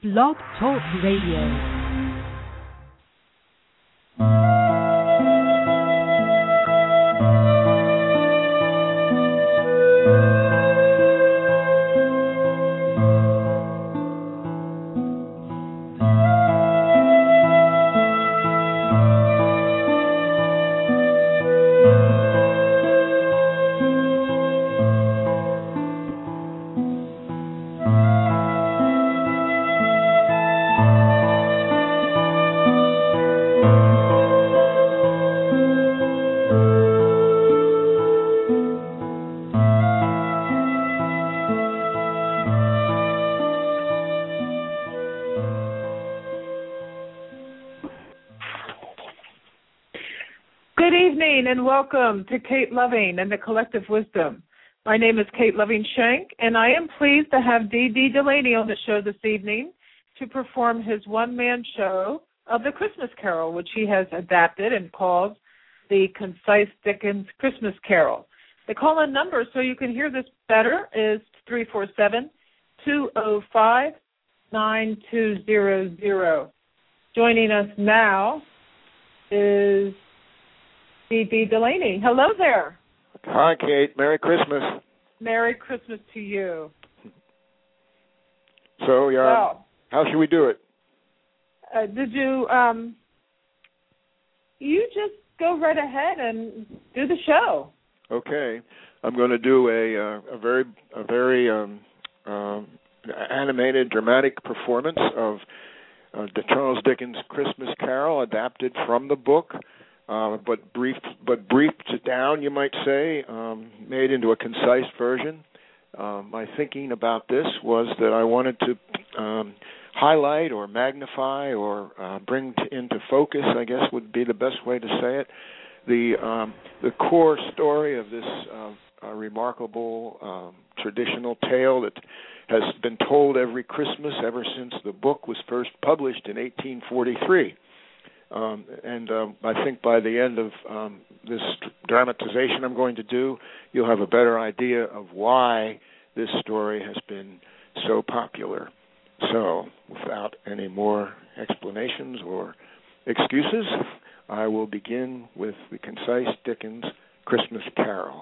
Blog Talk Radio. And welcome to Kate Loving and the Collective Wisdom. My name is Kate Loving Shank, and I am pleased to have D.D. Delaney on the show this evening to perform his one-man show of the Christmas Carol, which he has adapted and called the Concise Dickens Christmas Carol. The call-in number, so you can hear this better, is 347-205-9200. Joining us now is D.D. Delaney. Hello there. Hi, Kate. Merry Christmas. Merry Christmas to you. So, how should we do it? Did you, you just go right ahead and do the show. Okay. I'm going to do a very animated, dramatic performance of the Charles Dickens Christmas Carol, adapted from the book. But briefed down, you might say, made into a concise version. My thinking about this was that I wanted to highlight or magnify or bring into focus, I guess would be the best way to say it, the core story of this remarkable traditional tale that has been told every Christmas ever since the book was first published in 1843. I think by the end of this dramatization I'm going to do, you'll have a better idea of why this story has been so popular. So, without any more explanations or excuses, I will begin with the Concise Dickens Christmas Carol.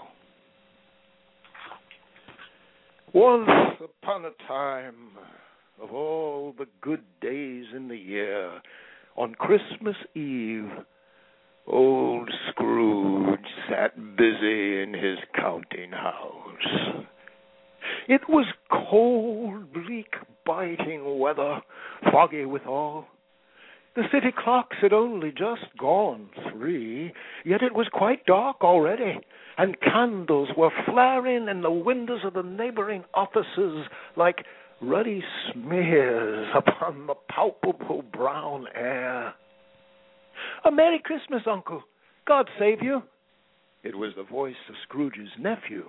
Once upon a time, of all the good days in the year, on Christmas Eve, old Scrooge sat busy in his counting house. It was cold, bleak, biting weather, foggy withal. The city clocks had only just gone 3, yet it was quite dark already, and candles were flaring in the windows of the neighboring offices like ruddy smears upon the palpable brown air. "A Merry Christmas, Uncle. God save you." It was the voice of Scrooge's nephew.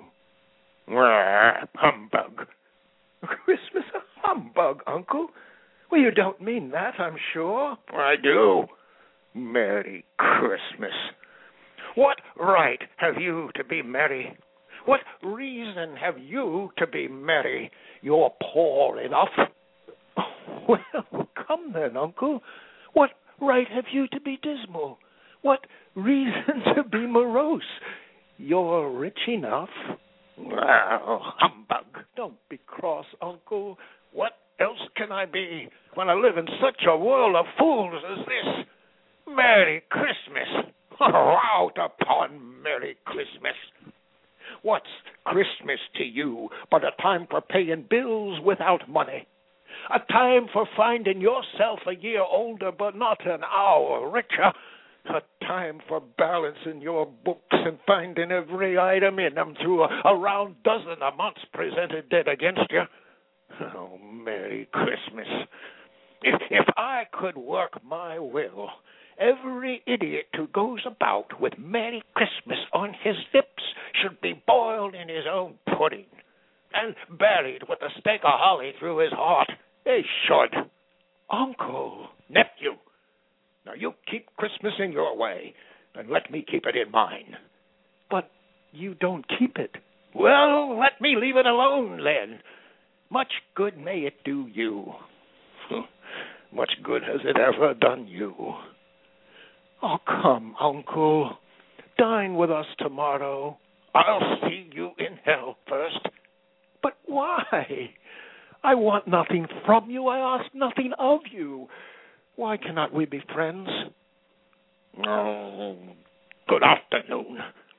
"Humbug. Christmas a humbug, Uncle? Well, you don't mean that, I'm sure." "I do. Merry Christmas. What right have you to be merry? What reason have you to be merry? You're poor enough." "Well, come then, Uncle. What right have you to be dismal? What reason to be morose? You're rich enough." "Well, humbug. Don't be cross, Uncle. What else can I be when I live in such a world of fools as this? Merry Christmas. Out upon Merry Christmas. What's Christmas to you but a time for paying bills without money? A time for finding yourself a year older but not an hour richer? A time for balancing your books and finding every item in them through a round dozen amounts presented dead against you? Oh, Merry Christmas. If I could work my will, every idiot who goes about with Merry Christmas on his lips should be boiled in his own pudding and buried with a stake of holly through his heart. They should. Uncle." "Nephew, now you keep Christmas in your way and let me keep it in mine." "But you don't keep it." "Well, let me leave it alone then. Much good may it do you. Much good has it ever done you? Oh, come, Uncle. Dine with us tomorrow. I'll see you in hell first. But why? I want nothing from you. I ask nothing of you. Why cannot we be friends? Oh, good afternoon.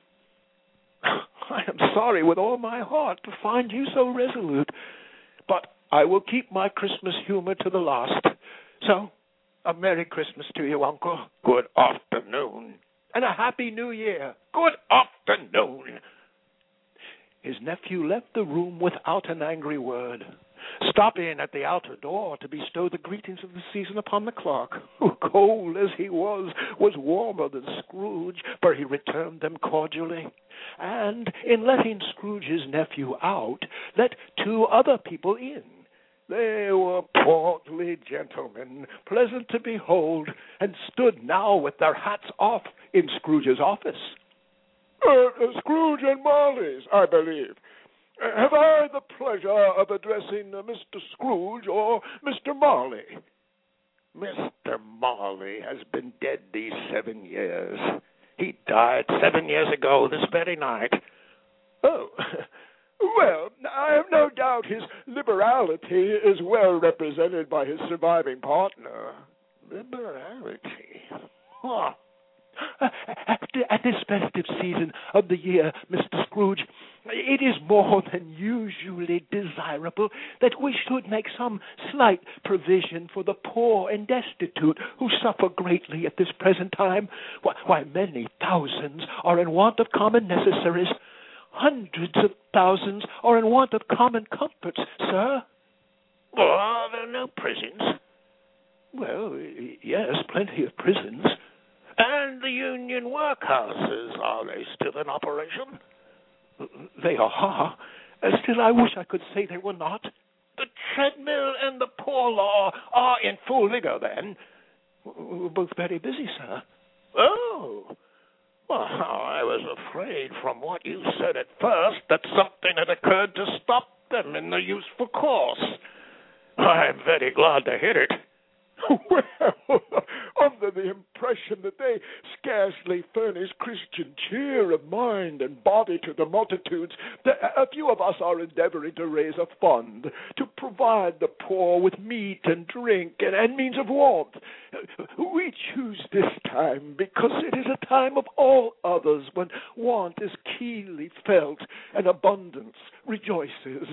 I am sorry with all my heart to find you so resolute, but I will keep my Christmas humor to the last. So, a Merry Christmas to you, Uncle. Good afternoon. And a Happy New Year. Good afternoon. His nephew left the room without an angry word, stopping at the outer door to bestow the greetings of the season upon the clerk, who, cold as he was warmer than Scrooge, for he returned them cordially, and, in letting Scrooge's nephew out, let two other people in. They were portly gentlemen, pleasant to behold, and stood now with their hats off in Scrooge's office. Scrooge and Marley's, I believe. Have I the pleasure of addressing Mr. Scrooge or Mr. Marley? Mr. Marley has been dead these 7 years. He died 7 years ago this very night. Oh, well, I have no doubt his liberality is well represented by his surviving partner. Liberality? Huh. At this festive season of the year, Mr. Scrooge, it is more than usually desirable that we should make some slight provision for the poor and destitute who suffer greatly at this present time. Why, many thousands are in want of common necessaries. Hundreds of thousands are in want of common comforts, sir. Well, are there no prisons? Well, yes, plenty of prisons. And the union workhouses, are they still in operation? They are. Still, I wish I could say they were not. The treadmill and the poor law are in full vigor, then? We're both very busy, sir. Oh. Well, I was afraid from what you said at first that something had occurred to stop them in the useful course. I'm very glad to hear it. Well, under the impression that they scarcely furnish Christian cheer of mind and body to the multitudes, a few of us are endeavoring to raise a fund to provide the poor with meat and drink and means of warmth. We choose this time because it is a time of all others when want is keenly felt and abundance rejoices.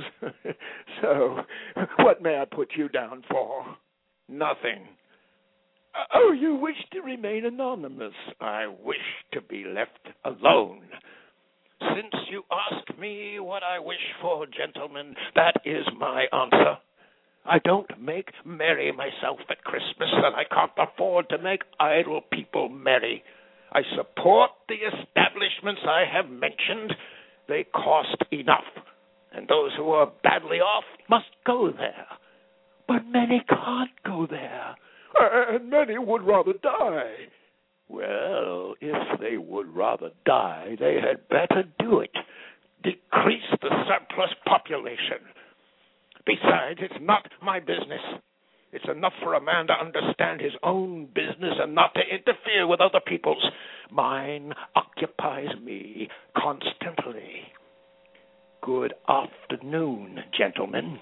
So, what may I put you down for? Nothing. Oh, you wish to remain anonymous? I wish to be left alone. Since you ask me what I wish for, gentlemen, that is my answer. I don't make merry myself at Christmas, and I can't afford to make idle people merry. I support the establishments I have mentioned. They cost enough, and those who are badly off must go there. But many can't go there, and many would rather die. Well, if they would rather die, they had better do it. Decrease the surplus population. Besides, it's not my business. It's enough for a man to understand his own business and not to interfere with other people's. Mine occupies me constantly. Good afternoon, gentlemen.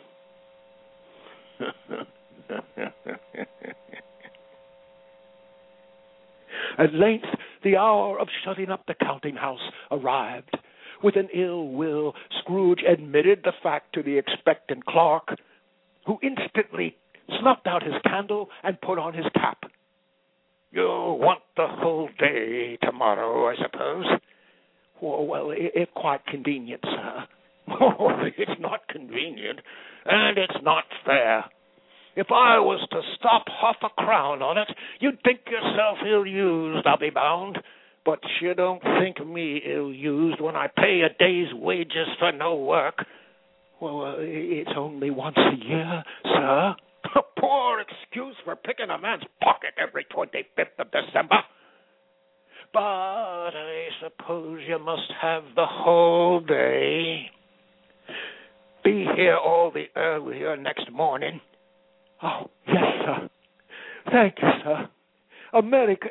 At length, the hour of shutting up the counting house arrived. With an ill will, Scrooge admitted the fact to the expectant clerk, who instantly snuffed out his candle and put on his cap. You want the whole day tomorrow, I suppose? Well, if quite convenient, sir. Oh, it's not convenient, and it's not fair. If I was to stop £5 on it, you'd think yourself ill-used, I'll be bound. But you don't think me ill-used when I pay a day's wages for no work. Well, it's only once a year, sir. A poor excuse for picking a man's pocket every 25th of December. But I suppose you must have the whole day. Be here all the earlier next morning. Oh, yes, sir. Thank you, sir. America.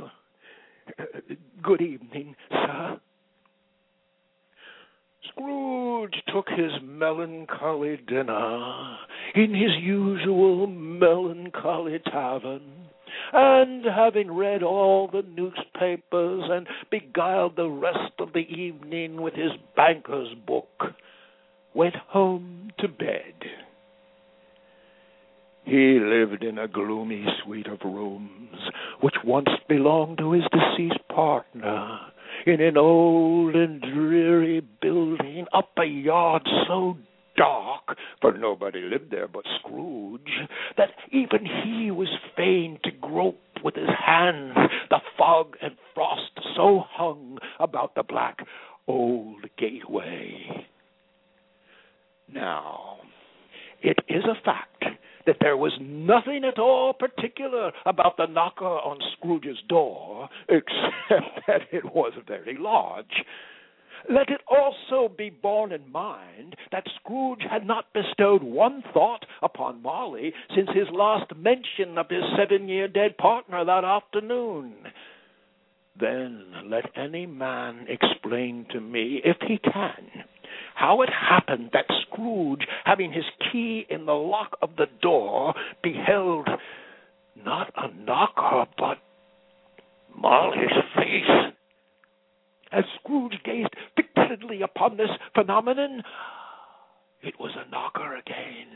Good evening, sir. Scrooge took his melancholy dinner in his usual melancholy tavern, and having read all the newspapers and beguiled the rest of the evening with his banker's book, went home to bed. He lived in a gloomy suite of rooms which once belonged to his deceased partner, in an old and dreary building up a yard so dark, for nobody lived there but Scrooge, that even he was fain to grope with his hands, the fog and frost so hung about the black old gateway. Now, it is a fact that there was nothing at all particular about the knocker on Scrooge's door, except that it was very large. Let it also be borne in mind that Scrooge had not bestowed one thought upon Marley since his last mention of his 7-year dead partner that afternoon. Then let any man explain to me, if he can, how it happened that Scrooge, having his key in the lock of the door, beheld not a knocker, but Marley's face. As Scrooge gazed fixedly upon this phenomenon, it was a knocker again.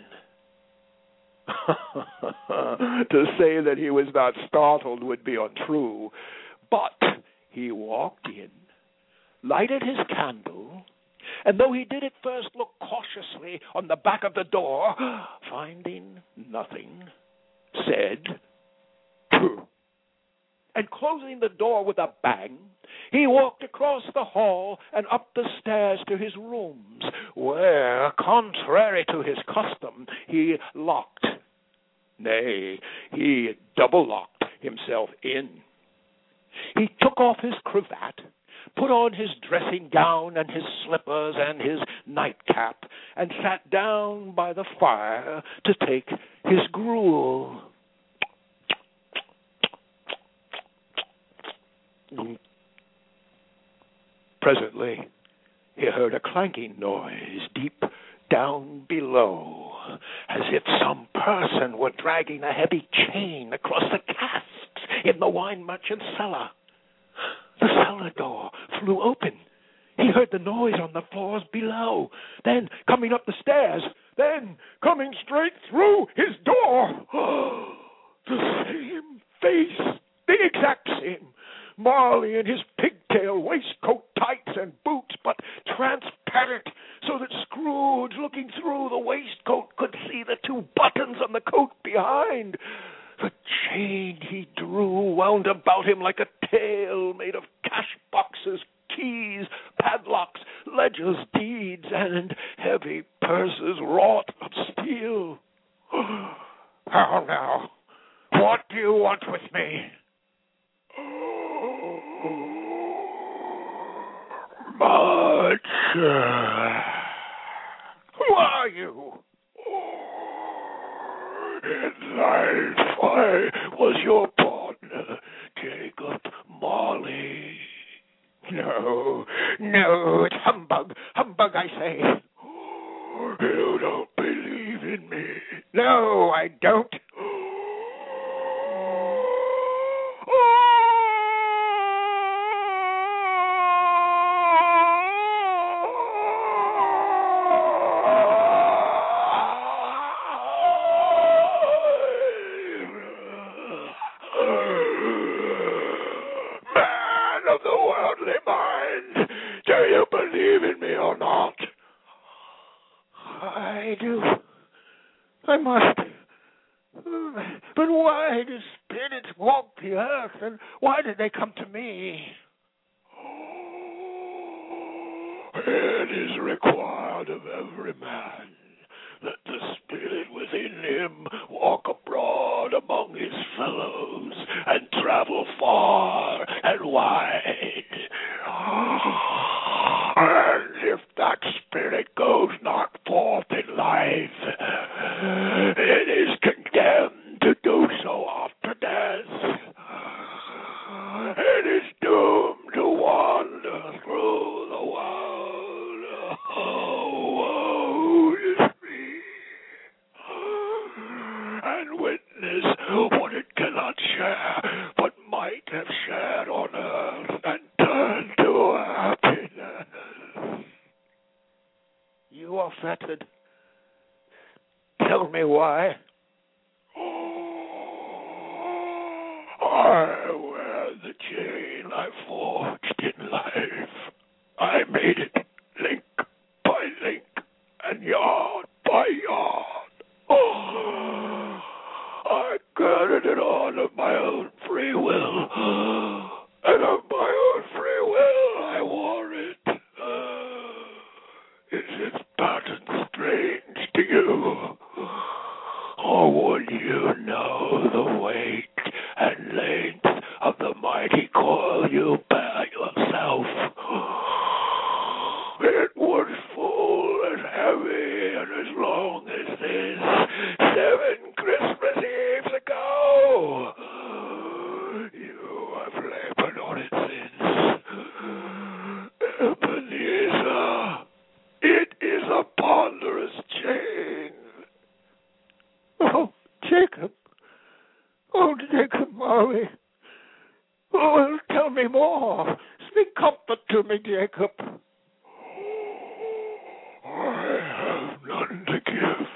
To say that he was not startled would be untrue, but he walked in, lighted his candle, and though he did at first look cautiously on the back of the door, finding nothing, said, "Pooh," and closing the door with a bang, he walked across the hall and up the stairs to his rooms, where, contrary to his custom, he locked, nay, he double-locked himself in. He took off his cravat, put on his dressing gown and his slippers and his nightcap, and sat down by the fire to take his gruel. Presently, he heard a clanking noise deep down below, as if some person were dragging a heavy chain across the casks in the wine merchant's cellar. The cellar door flew open. He heard the noise on the floors below, then coming up the stairs, then coming straight through his door. The same face, the exact same. Marley in his pigtail waistcoat, tights, and boots, but transparent, so that Scrooge, looking through the waistcoat, could see the 2 buttons on the coat behind. The chain he drew wound about him like a tail made of cash boxes, keys, padlocks, ledgers, deeds, and heavy purses wrought of steel. How now? What do you want with me? Much. Who are you? In life, I was your partner, Jacob Marley. No, it's humbug, I say. You don't believe in me. No, I don't. I must. But why do spirits walk the earth, and why did they come to me? It is required of every man that the spirit within him walk abroad among his fellows and travel far and wide. And if that spirit goes not forth in life, it is condemned to do and witness what it cannot share, but might have shared on earth and turned to happiness. You are fettered. Tell me why. I wear the chain I forged in life. I made it link by link and yard by yard. I girded it on of my own free will, and of my own free will I wore it. Is its pattern strange to you? Or would you know the weight and length of the mighty coil you bear yourself? It was full and heavy and as long as this 7 Christmas Eves ago. You have labored on it since. Ebenezer, it is a ponderous chain. Oh, Jacob. Oh, Jacob Marley. Oh, tell me more. Speak comfort to me, Jacob. I have none to give.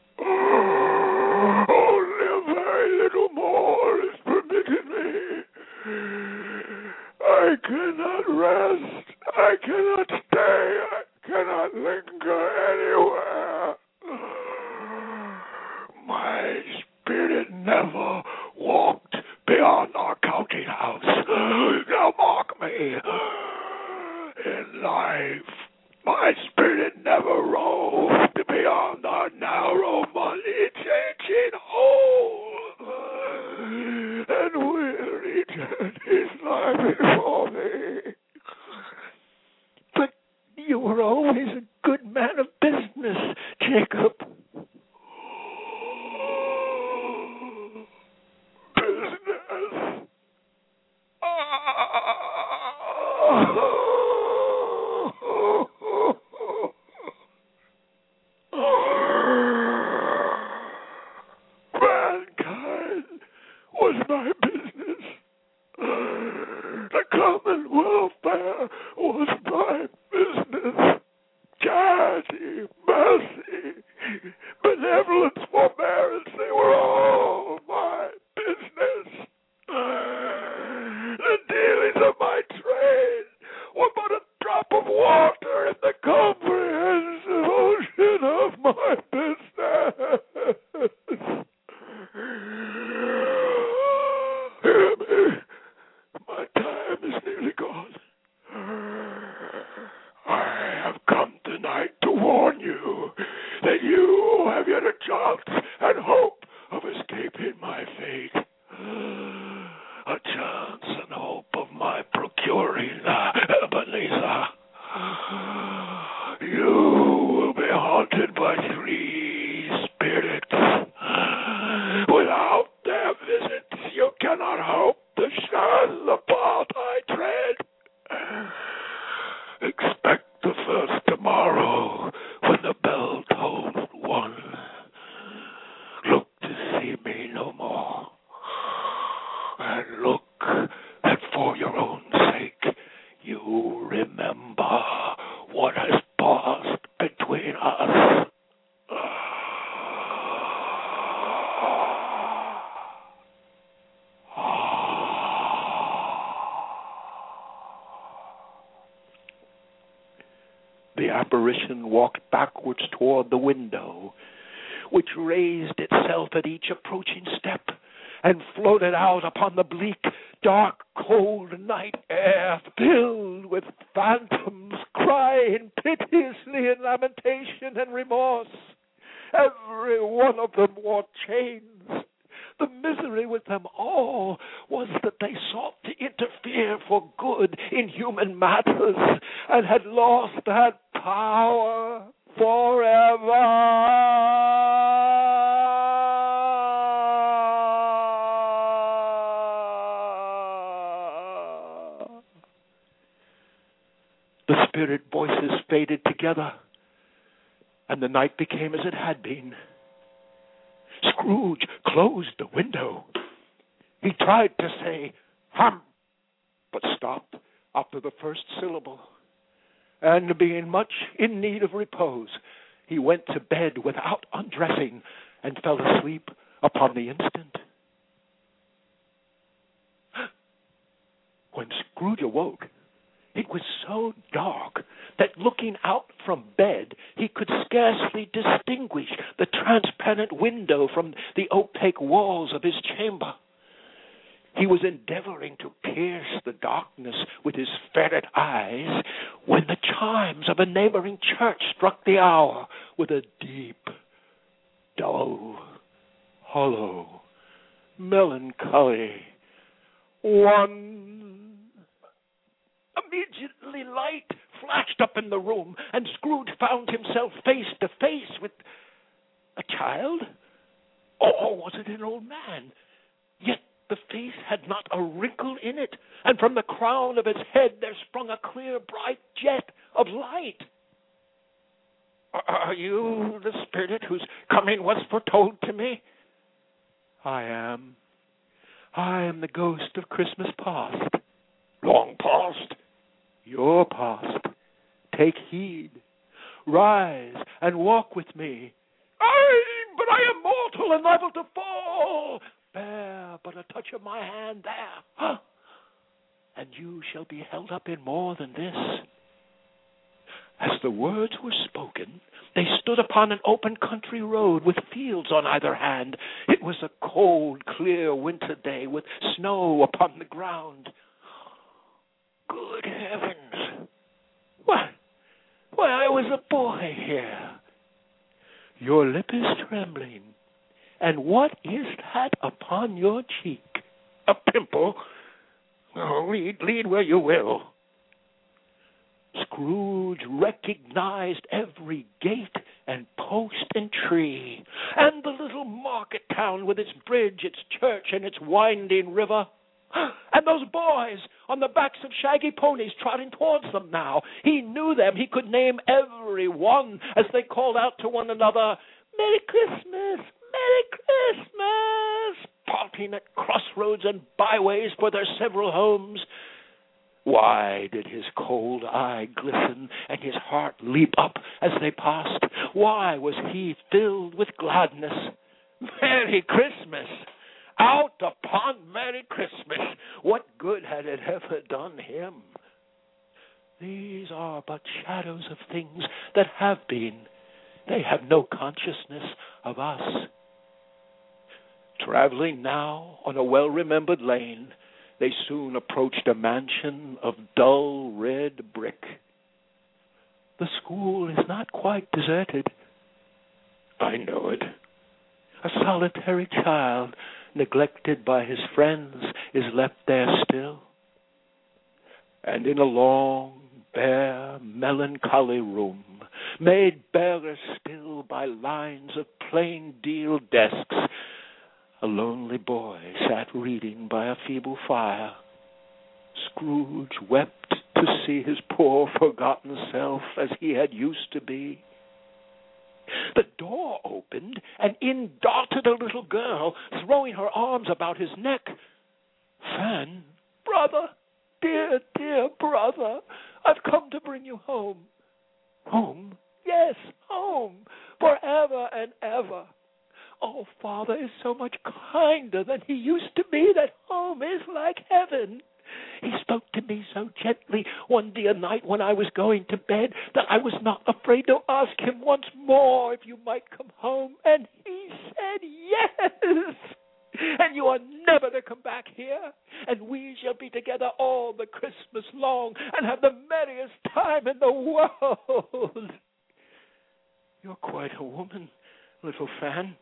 Only a very little more is permitted me. I cannot rest. I cannot stay. I cannot linger anywhere. My spirit never walked beyond our counting house. Now mark me. In life, my spirit never roved beyond our narrow money-changing hole. And weary journeys lie before me. But you were always a good man of business, Jacob. Business. Mankind was my business. The common welfare was my business. Charity, mercy, benevolence, forbearance, they were all my business. The dealings of my trade were but a drop of water in the comprehensive ocean of my business. Hear me. My time is nearly gone. I have come tonight to warn you that you have yet a chance and hope of escaping my fate. A chance and hope of my procuring Ebenezer. You will be haunted by 3 spirits. Without their visits, you cannot hope to shun the path I tread. Expect the first tomorrow when the bell tolls 1. Look to see me no more. And look that for your own sake you remember what has passed between us. The apparition walked backwards toward the window, which raised itself at each approaching step and floated out upon the bleak, dark, cold night air, filled with phantoms crying piteously in lamentation and remorse. Every one of them wore chains. The misery with them all was that they sought to interfere for good in human matters and had lost that power forever. The spirit voices faded together, and the night became as it had been. Scrooge closed the window. He tried to say, hum, but stopped after the first syllable. And being much in need of repose, he went to bed without undressing and fell asleep upon the instant. When Scrooge awoke, it was so dark that looking out from bed, he could scarcely distinguish the transparent window from the opaque walls of his chamber. He was endeavoring to pierce the darkness with his ferret eyes when the chimes of a neighboring church struck the hour with a deep, dull, hollow, melancholy one. Immediately light flashed up in the room, and Scrooge found himself face to face with a child, or was it an old man? Yet the face had not a wrinkle in it, and from the crown of its head there sprung a clear, bright jet of light. Are you the spirit whose coming was foretold to me? I am. I am the ghost of Christmas past. Long past? Your past. Take heed. Rise and walk with me. Aye, but I am mortal and liable to fall. Bear but a touch of my hand there, and you shall be held up in more than this. As the words were spoken, they stood upon an open country road with fields on either hand. It was a cold, clear winter day with snow upon the ground. Good heavens! Why, I was a boy here. Your lip is trembling. And what is that upon your cheek? A pimple? Oh, lead where you will. Scrooge recognized every gate and post and tree, and the little market town with its bridge, its church, and its winding river. And those boys on the backs of shaggy ponies trotting towards them now. He knew them. He could name every one as they called out to one another, Merry Christmas! Merry Christmas! Parting at crossroads and byways for their several homes. Why did his cold eye glisten and his heart leap up as they passed? Why was he filled with gladness? Merry Christmas! Out upon Merry Christmas! What good had it ever done him? These are but shadows of things that have been. They have no consciousness of us. Traveling now on a well-remembered lane, they soon approached a mansion of dull red brick. The school is not quite deserted. I know it. A solitary child, neglected by his friends, is left there still. And in a long, bare, melancholy room, made barer still by lines of plain deal desks, a lonely boy sat reading by a feeble fire. Scrooge wept to see his poor forgotten self as he had used to be. The door opened, and in darted a little girl, throwing her arms about his neck. Fan, brother, dear, dear brother, I've come to bring you home. Home? Yes, home, forever and ever. Oh, Father is so much kinder than he used to be that home is like heaven. He spoke to me so gently one dear night when I was going to bed that I was not afraid to ask him once more if you might come home. And he said yes. And you are never to come back here. And we shall be together all the Christmas long and have the merriest time in the world. You're quite a woman, little Fan.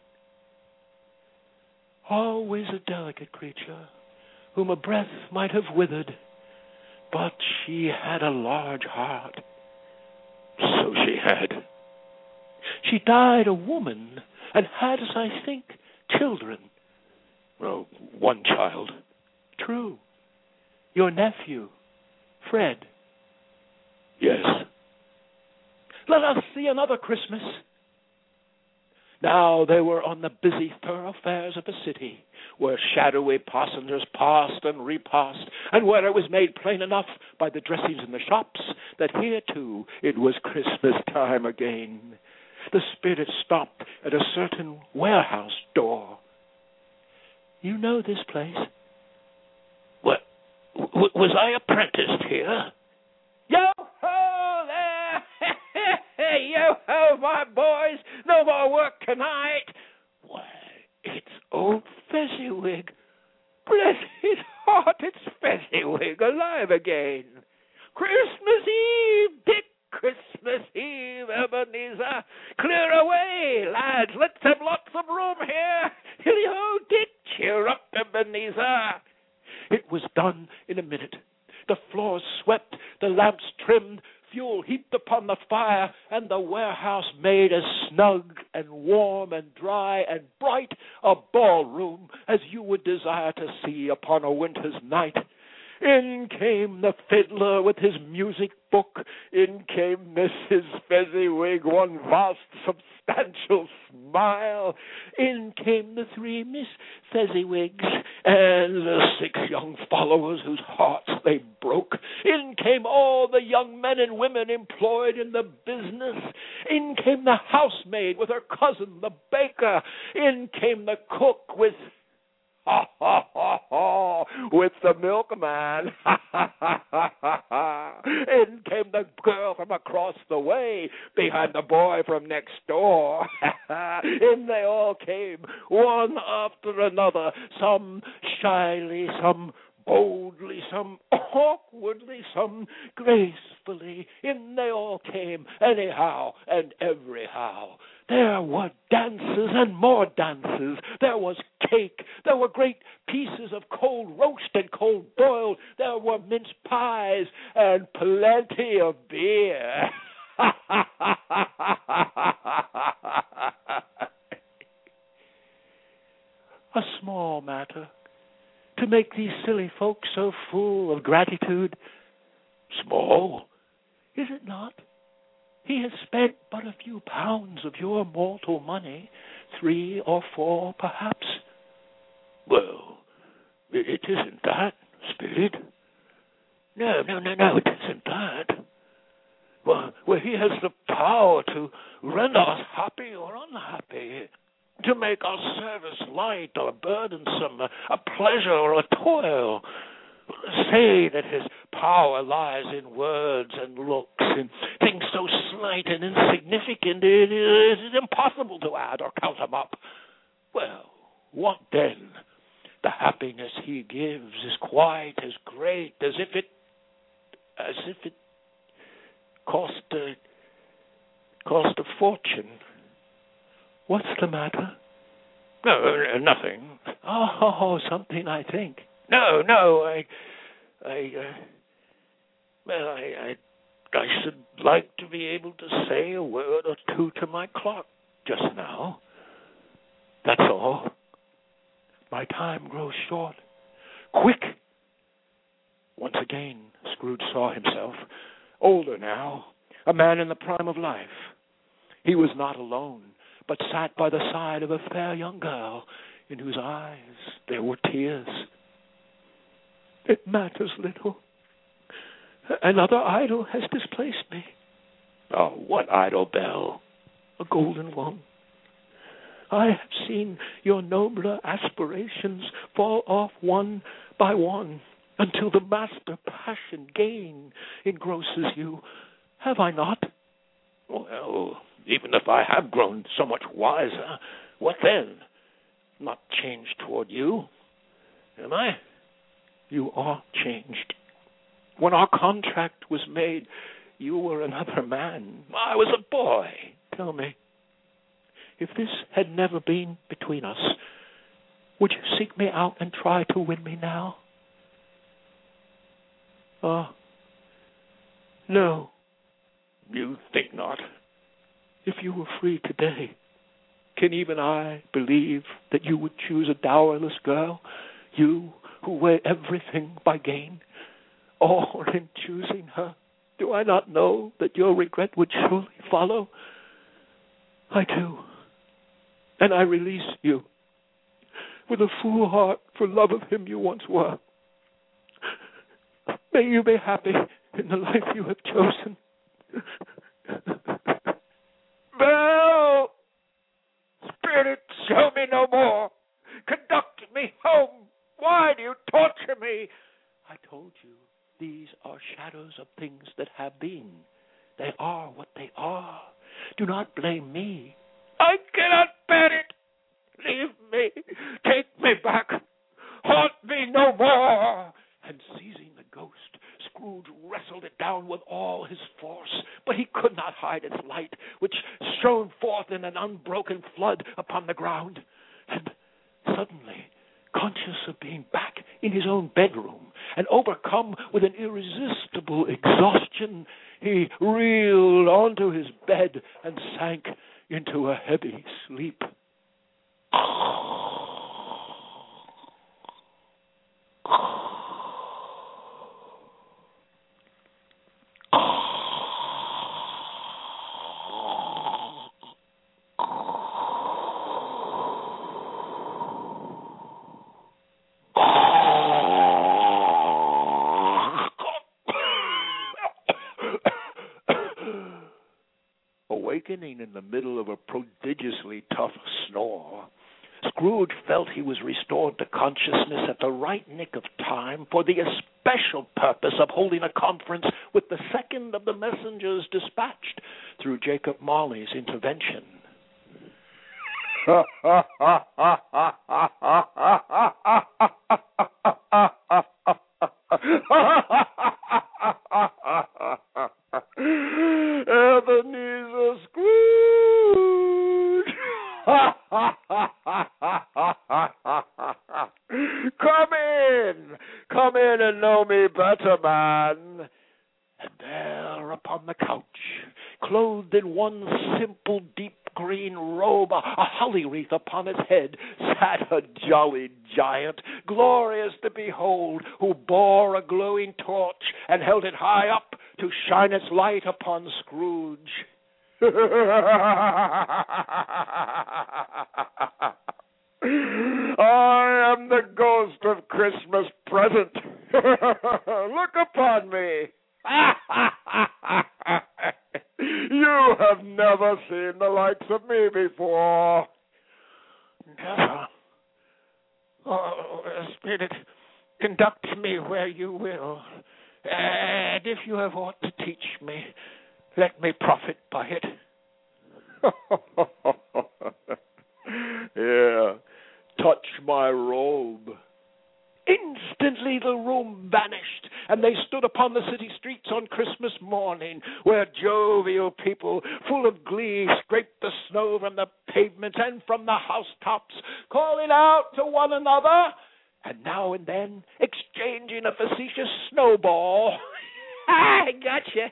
Always a delicate creature, whom a breath might have withered, but she had a large heart. So she had. She died a woman, and had, as I think, children. Well, one child. True. Your nephew, Fred. Yes. Let us see another Christmas. Now they were on the busy thoroughfares of a city, where shadowy passengers passed and repassed, and where it was made plain enough by the dressings in the shops that here, too, it was Christmas time again. The spirit stopped at a certain warehouse door. "You know this place?" "What? Was I apprenticed here?" "Yo-ho there! Yo-ho, my boys! No more work tonight!" "Why, it's old Fezziwig. Bless his heart, it's Fezziwig alive again. Christmas Eve, Dick! Christmas Eve, Ebenezer! Clear away, lads! Let's have lots of room here! Hilly-ho, Dick! Cheer up, Ebenezer!" It was done in a minute. The floors swept, the lamps trimmed, fuel heaped upon the fire, and the warehouse made as snug and warm and dry and bright a ballroom as you would desire to see upon a winter's night. In came the fiddler with his music book. In came Mrs. Fezziwig, one vast, substantial smile. In came the 3 Miss Fezziwigs and the 6 young followers whose hearts they broke. In came all the young men and women employed in the business. In came the housemaid with her cousin, the baker. In came the cook with with the milkman. In came the girl from across the way, behind the boy from next door. In they all came, one after another, some shyly, some boldly, some awkwardly, some gracefully. In they all came, anyhow and everyhow. There were dances and more dances. There was cake. There were great pieces of cold roast and cold boiled. There were mince pies and plenty of beer. A small matter to make these silly folks so full of gratitude. Small, is it not? He has spent but a few pounds of your mortal money, 3 or 4 perhaps. Well, it isn't that, Spirit. No, it isn't that. Well, he has the power to render us happy or unhappy, to make our service light or burdensome, a pleasure or a toil. Say that his power lies in words and looks, in things so slight and insignificant it is impossible to add or count them up. Well, what then? The happiness he gives is quite as great as if it cost a fortune. What's the matter? No, nothing. Oh, something, I think. No, I should like to be able to say a word or two to my clock just now. That's all. My time grows short. Quick! Once again, Scrooge saw himself, older now, a man in the prime of life. He was not alone, but sat by the side of a fair young girl in whose eyes there were tears. It matters little. Another idol has displaced me. Oh, what idol, Belle? A golden one. I have seen your nobler aspirations fall off one by one until the master passion gain engrosses you. Have I not? Well, even if I have grown so much wiser, what then? Not changed toward you, am I? You are changed. When our contract was made, you were another man. I was a boy. Tell me, if this had never been between us, would you seek me out and try to win me now? No. You think not? If you were free today, can even I believe that you would choose a dowerless girl? You who weigh everything by gain? Or in choosing her, do I not know that your regret would surely follow? I do. and I release you with a full heart for love of him you once were. May you be happy in the life you have chosen. Belle! Spirit, show me no more. Conduct me home. Why do you torture me? I told you, these are shadows of things that have been. They are what they are. Do not blame me. I cannot bear it. Leave me. Take me back. Haunt me no more. And seizing the ghost, Scrooge wrestled it down with all his force, but he could not hide its light, which shone forth in an unbroken flood upon the ground. And suddenly, conscious of being back in his own bedroom and overcome with an irresistible exhaustion, he reeled onto his bed and sank into a heavy sleep. Awakening in the middle of a prodigiously tough snore, Scrooge felt he was restored to consciousness at the right nick of time for the especial purpose of holding a conference with the second of the messengers dispatched through Jacob Marley's intervention. Ebenezer Scrooge! Come in and know me better, man. And there upon the couch, clothed in one simple deep green robe, a holly wreath upon his head, sat a jolly giant, glorious to behold, who bore a glowing torch and held it high up to shine its light upon Scrooge. I am the ghost of Christmas present. Look upon me. You have never seen the likes of me before. Never. Oh, Spirit, conduct me where you will. And if you have aught to teach me, let me profit by it. Yeah, touch my robe. Instantly the room vanished, and they stood upon the city streets on Christmas morning, where jovial people, full of glee, scraped the snow from the pavements and from the housetops, calling out to one another, and now and then exchanging a facetious snowball. I gotcha.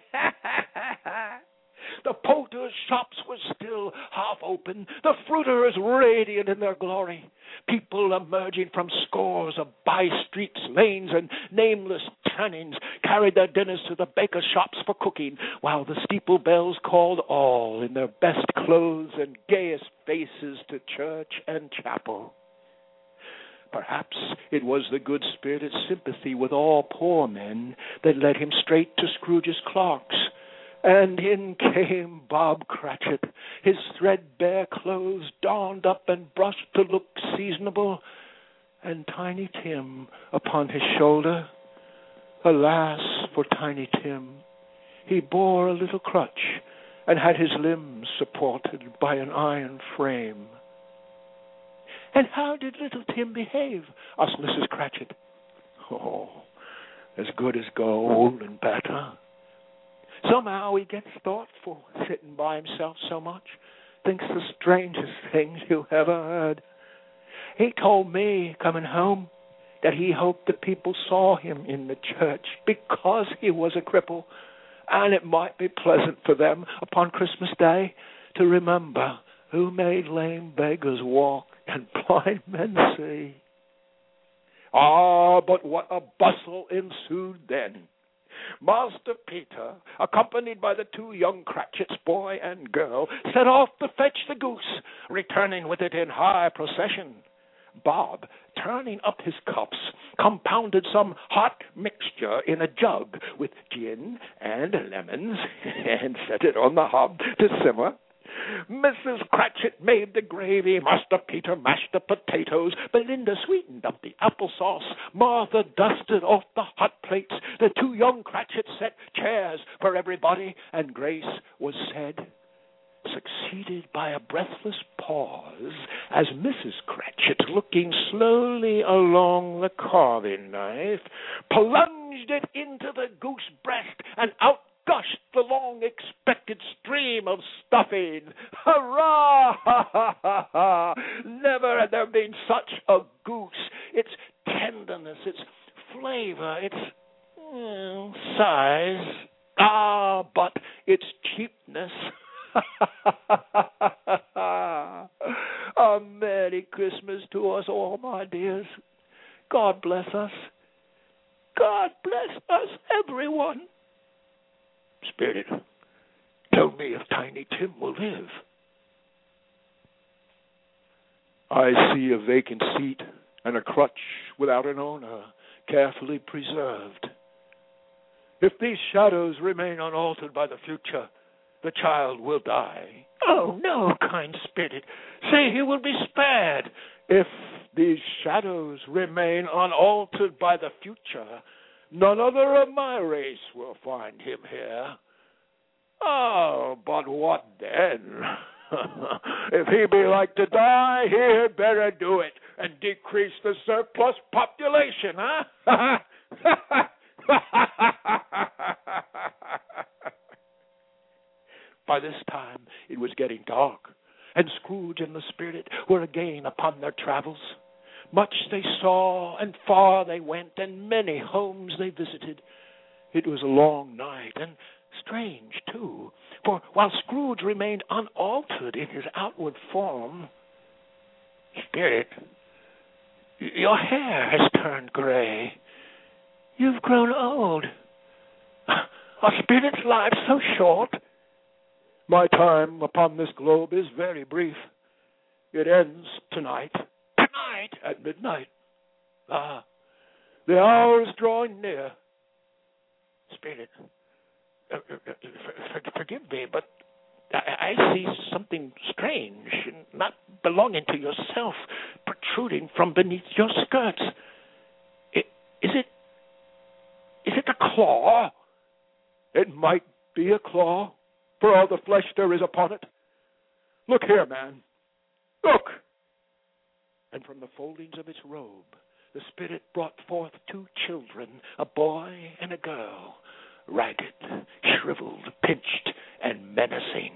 The poulterers' shops were still half open, the fruiterers radiant in their glory. People emerging from scores of by-streets, lanes, and nameless turnings carried their dinners to the baker shops for cooking, while the steeple bells called all in their best clothes and gayest faces to church and chapel. Perhaps it was the good-spirited sympathy with all poor men that led him straight to Scrooge's clerks. And in came Bob Cratchit, his threadbare clothes darned up and brushed to look seasonable, and Tiny Tim upon his shoulder. Alas for Tiny Tim, he bore a little crutch and had his limbs supported by an iron frame. And how did little Tim behave? Asked Mrs. Cratchit. Oh, as good as gold and better. Somehow he gets thoughtful, sitting by himself so much. Thinks the strangest things you ever heard. He told me, coming home, that he hoped that people saw him in the church because he was a cripple, and it might be pleasant for them upon Christmas Day to remember who made lame beggars walk and blind men see. Ah, but what a bustle ensued then. Master Peter, accompanied by the two young Cratchits, boy and girl, set off to fetch the goose, returning with it in high procession. Bob, turning up his cups, compounded some hot mixture in a jug with gin and lemons and set it on the hob to simmer. Mrs. Cratchit made the gravy, Master Peter mashed the potatoes, Belinda sweetened up the applesauce, Martha dusted off the hot plates, the two young Cratchits set chairs for everybody, and grace was said, succeeded by a breathless pause as Mrs. Cratchit, looking slowly along the carving knife, plunged it into the goose breast and out gushed the long-expected stream of stuffing. Hurrah! Ha, ha, ha, ha! Never had there been such a goose. Its tenderness, its flavor, its size. But its cheapness. A Merry Christmas to us all, my dears. God bless us. God bless us, everyone. Spirit, tell me if Tiny Tim will live. I see a vacant seat and a crutch without an owner, carefully preserved. If these shadows remain unaltered by the future, the child will die. Oh, no, kind Spirit, say he will be spared. If these shadows remain unaltered by the future, none other of my race will find him here. Oh, but what then? If he be like to die, he had better do it and decrease the surplus population, huh? By this time, it was getting dark, and Scrooge and the Spirit were again upon their travels. Much they saw, and far they went, and many homes they visited. It was a long night, and strange, too, for while Scrooge remained unaltered in his outward form, Spirit, your hair has turned gray. You've grown old. Are Spirit's lives so short? My time upon this globe is very brief. It ends tonight. Tonight at midnight. The hour is drawing near. Spirit, forgive me, but I see something strange, not belonging to yourself, protruding from beneath your skirts. Is it a claw? It might be a claw, for all the flesh there is upon it. Look here, man. Look! And from the foldings of its robe, the Spirit brought forth two children, a boy and a girl, ragged, shriveled, pinched, and menacing.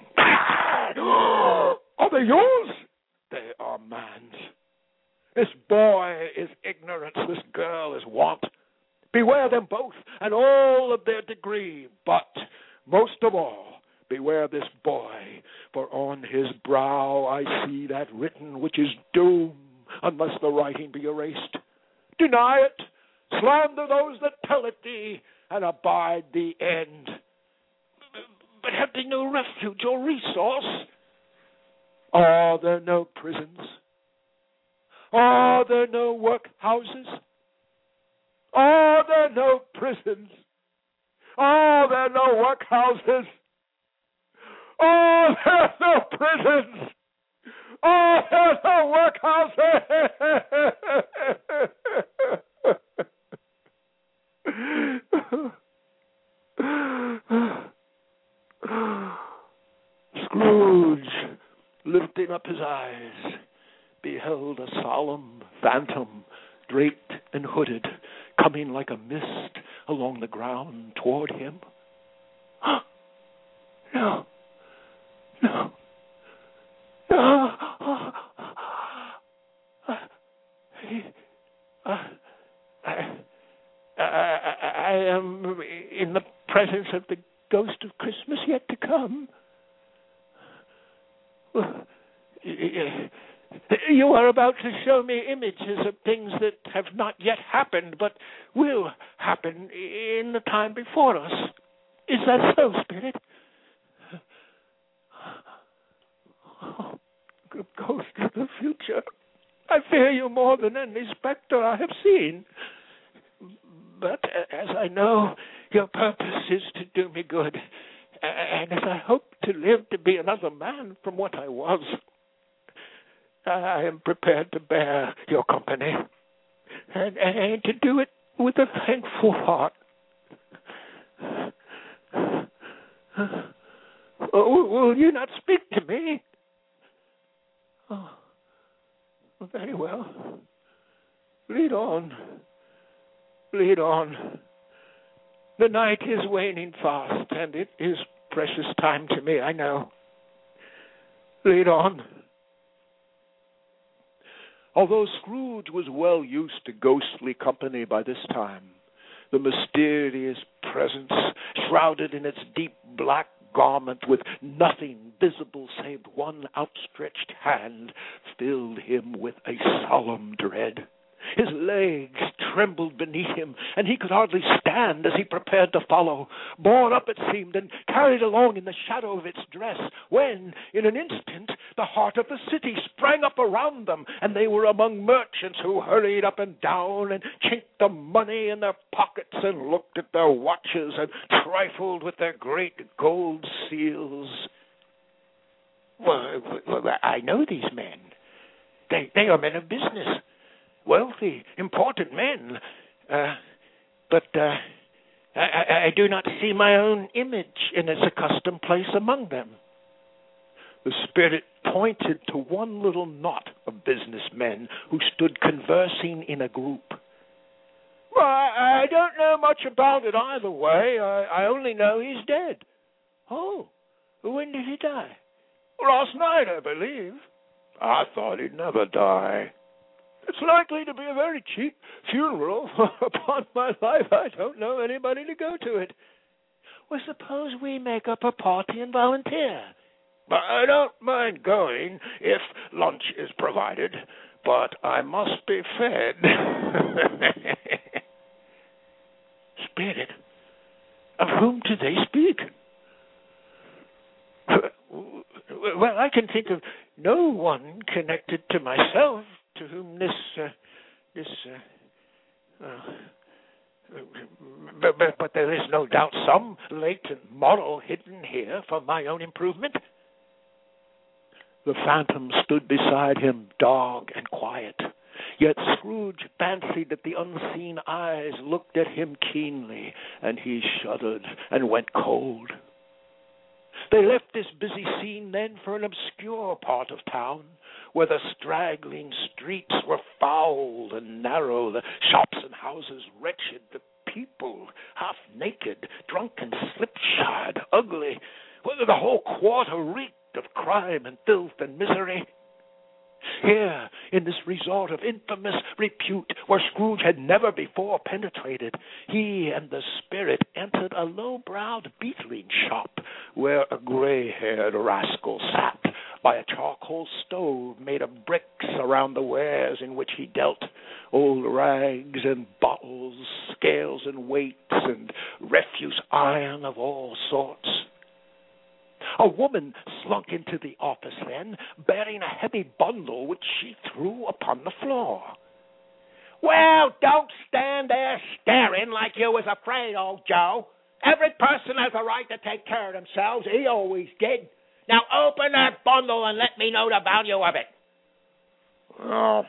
Are they yours? They are man's. This boy is ignorance, this girl is want. Beware them both, and all of their degree, but most of all, beware this boy, for on his brow I see that written which is doom, unless the writing be erased. Deny it, slander those that tell it thee, and abide the end. But have they no refuge or resource? Are there no prisons? Are there no workhouses? Are there no prisons? Are there no workhouses? Are there no prisons? Are there no workhouses? Scrooge, lifting up his eyes, beheld a solemn phantom, draped and hooded, coming like a mist along the ground toward him. No. No. No. I am in the presence of the ghost of Christmas yet to come. You are about to show me images of things that have not yet happened, but will happen in the time before us. Is that so, Spirit? Oh, ghost of the future, I fear you more than any specter I have seen. But as I know your purpose is to do me good, and as I hope to live to be another man from what I was, I am prepared to bear your company, and to do it with a thankful heart. Will you not speak to me? Oh, very well. Lead on. Lead on. The night is waning fast, and it is precious time to me, I know. Lead on. Although Scrooge was well used to ghostly company by this time, the mysterious presence, shrouded in its deep black garment with nothing visible save one outstretched hand, filled him with a solemn dread. His legs trembled beneath him, and he could hardly stand as he prepared to follow, borne up, it seemed, and carried along in the shadow of its dress, when, in an instant, the heart of the city sprang up around them, and they were among merchants who hurried up and down and chinked the money in their pockets and looked at their watches and trifled with their great gold seals. Well, I know these men. They are men of business. Wealthy, important men, but I do not see my own image in its accustomed place among them. The Spirit pointed to one little knot of businessmen who stood conversing in a group. Well, I don't know much about it either way. I only know he's dead. Oh, when did he die? Last night, I believe. I thought he'd never die. It's likely to be a very cheap funeral. Upon my life, I don't know anybody to go to it. Well, suppose we make up a party and volunteer. I don't mind going if lunch is provided, but I must be fed. Spirit, of whom do they speak? Well, I can think of no one connected to myself to whom but there is no doubt some latent moral hidden here for my own improvement. The phantom stood beside him, dark and quiet, yet Scrooge fancied that the unseen eyes looked at him keenly, and he shuddered and went cold. They left this busy scene then for an obscure part of town, where the straggling streets were foul and narrow, the shops and houses wretched, the people half-naked, drunken, slipshod, ugly, whether the whole quarter reeked of crime and filth and misery. Here, in this resort of infamous repute, where Scrooge had never before penetrated, he and the Spirit entered a low-browed beetling shop, where a gray-haired rascal sat by a charcoal stove made of bricks around the wares in which he dealt, old rags and bottles, scales and weights, and refuse iron of all sorts. A woman slunk into the office then, bearing a heavy bundle which she threw upon the floor. Well, don't stand there staring like you was afraid, old Joe. Every person has a right to take care of themselves. He always did. Now open that bundle and let me know the value of it. Well,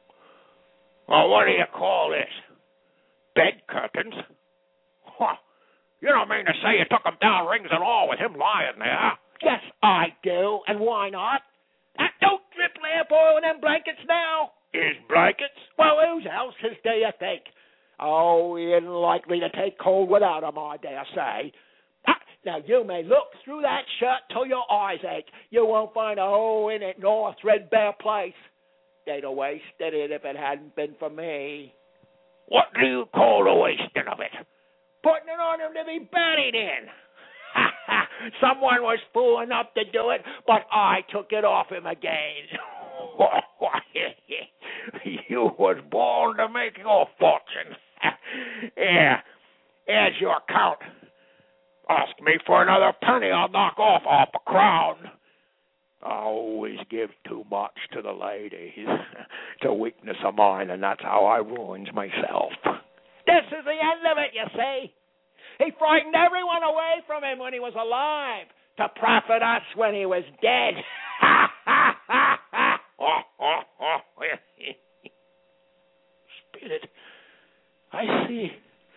what do you call this? Bed curtains? Huh. You don't mean to say you took them down, rings and all, with him lying there? Yes, I do. And why not? Don't drip lamp oil in them blankets now. His blankets? Well, whose else's do you think? Oh, he isn't likely to take cold without 'em, I dare say. Now, you may look through that shirt till your eyes ache. You won't find a hole in it nor a threadbare place. They'd have wasted it if it hadn't been for me. What do you call the wasting of it? Putting it on him to be buried in. Someone was fool enough to do it, but I took it off him again. You was born to make your fortune. Here, here's your account. Ask me for another penny, I'll knock off a crown. I always give too much to the ladies. It's a weakness of mine, and that's how I ruins myself. This is the end of it, you see. He frightened everyone away from him when he was alive to profit us when he was dead. Spirit, I see.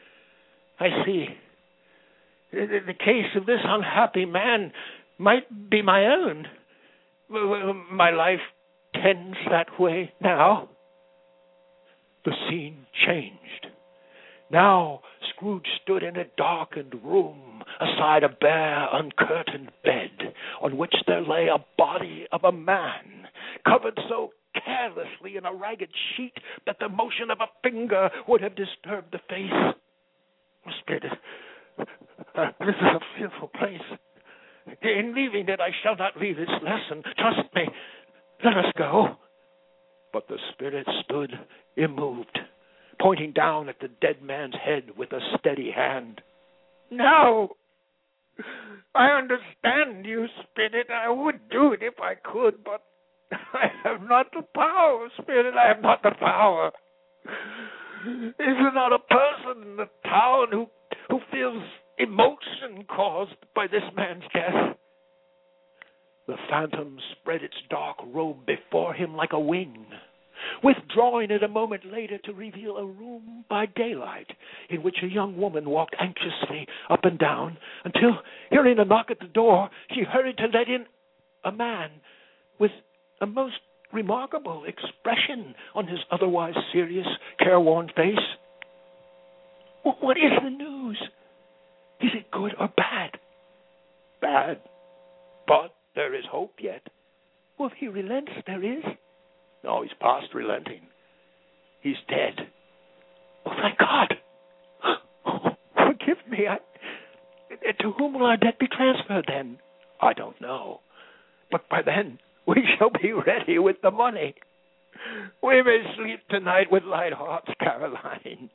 The case of this unhappy man might be my own. My life tends that way now. The scene changed. Now Scrooge stood in a darkened room, aside a bare, uncurtained bed, on which there lay a body of a man, covered so carelessly in a ragged sheet that the motion of a finger would have disturbed the face. Spirit, this is a fearful place. In leaving it, I shall not leave its lesson. Trust me. Let us go. But the spirit stood immoved, pointing down at the dead man's head with a steady hand. No. I understand you, Spirit. I would do it if I could, but I have not the power, Spirit. I have not the power. Is there not a person in the town who feels emotion caused by this man's death? The phantom spread its dark robe before him like a wing, withdrawing it a moment later to reveal a room by daylight in which a young woman walked anxiously up and down until, hearing a knock at the door, she hurried to let in a man with a most remarkable expression on his otherwise serious, careworn face. What is the news? Is it good or bad? Bad, but there is hope yet. Well, if he relents, there is. No, he's past relenting. He's dead. Oh, thank God. Oh, forgive me. To whom will our debt be transferred then? I don't know. But by then, we shall be ready with the money. We may sleep tonight with light hearts, Caroline.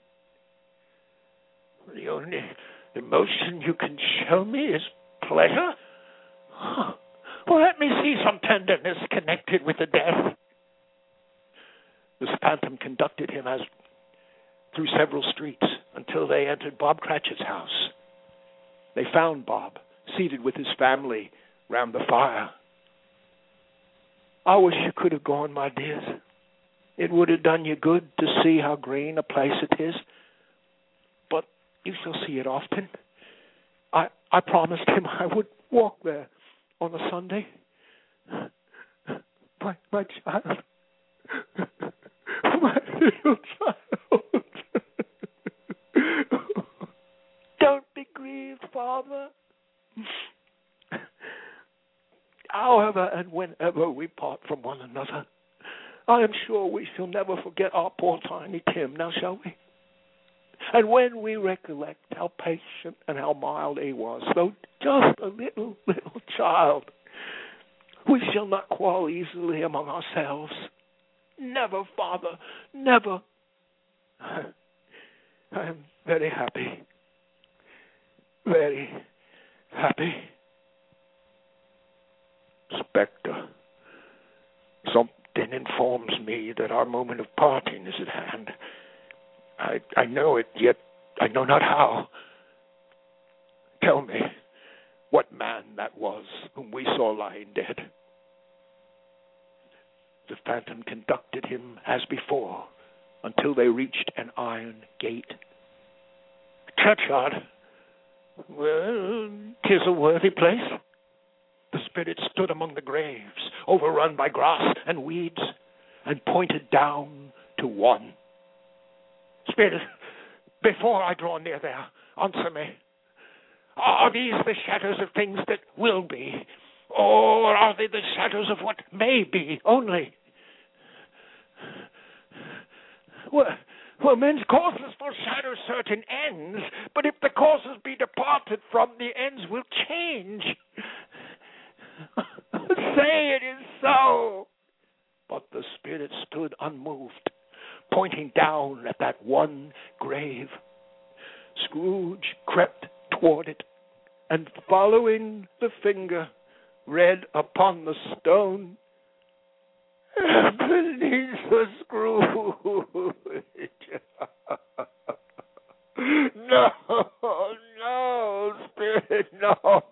The only emotion you can show me is pleasure. Huh. Well, let me see some tenderness connected with the death. The phantom conducted him through several streets until they entered Bob Cratchit's house. They found Bob seated with his family round the fire. I wish you could have gone, my dears. It would have done you good to see how green a place it is. But you shall see it often. I promised him I would walk there on a Sunday. My child. My little child. Don't be grieved, Father. However and whenever we part from one another, I am sure we shall never forget our poor Tiny Tim, now shall we? And when we recollect how patient and how mild he was, though just a little child, we shall not quarrel easily among ourselves. Never, Father, never. I am very happy. Very happy. Spectre, something informs me that our moment of parting is at hand. I know it, yet I know not how. Tell me what man that was whom we saw lying dead. The phantom conducted him as before until they reached an iron gate. Churchyard. Well, 'tis a worthy place. The spirit stood among the graves, overrun by grass and weeds, and pointed down to one. Spirit, before I draw near there, answer me. Are these the shadows of things that will be, or are they the shadows of what may be only? Well, men's courses foreshadow certain ends, but if the courses be departed from, the ends will change. Say it is so. But the spirit stood unmoved, pointing down at that one grave. Scrooge crept toward it, and following the finger, read upon the stone, Ebenezer Scrooge. No, Spirit, no.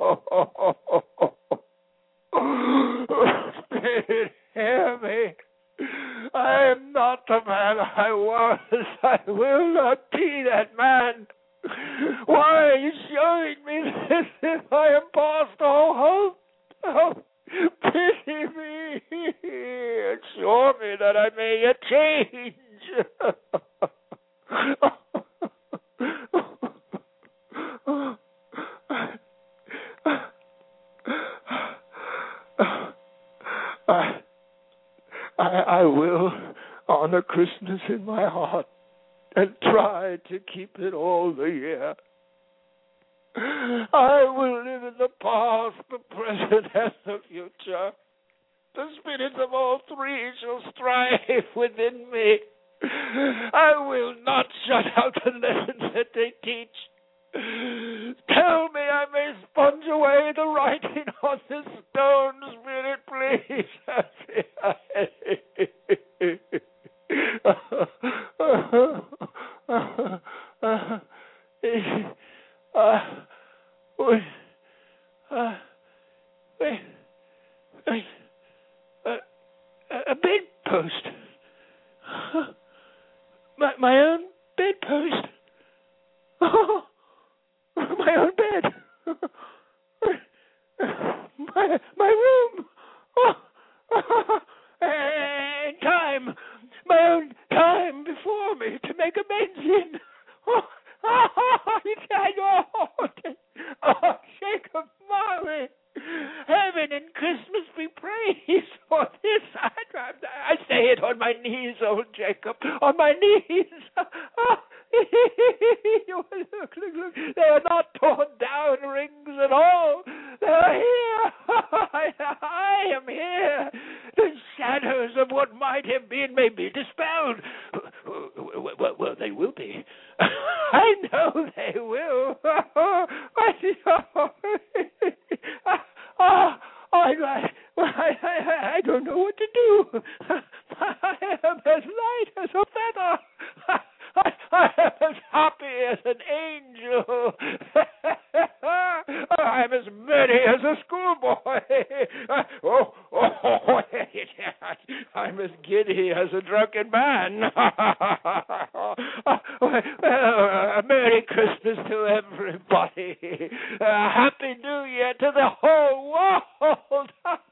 Spirit, hear me. I am not the man I was. I will not be that man. Why are you showing me this if I am past all hope? Oh, pity me. Assure me that I may yet change. I will honor Christmas in my heart and try to keep it all the year. I will live in the past, the present, and the future. The spirits of all three shall strive within me. I will not shut out the lessons that they teach. Tell me I may sponge away the writing on this stone, Spirit, please. A bedpost. My own bedpost. Oh, my own bed. My room. And time. My own time before me to make amends in. Jacob Marley. Heaven and Christmas be praised for this. I say it on my knees, old Jacob, on my knees. Look. They are not torn down rings at all. They are here. I am here. The shadows of what might have been may be dispelled. Well, they will be. I know they will. I don't know what to do. I am as light as a feather. I am as happy as an angel. I'm as merry as a schoolboy. I'm as giddy as a drunken man. A Merry Christmas to everybody. A Happy New Year to the whole world.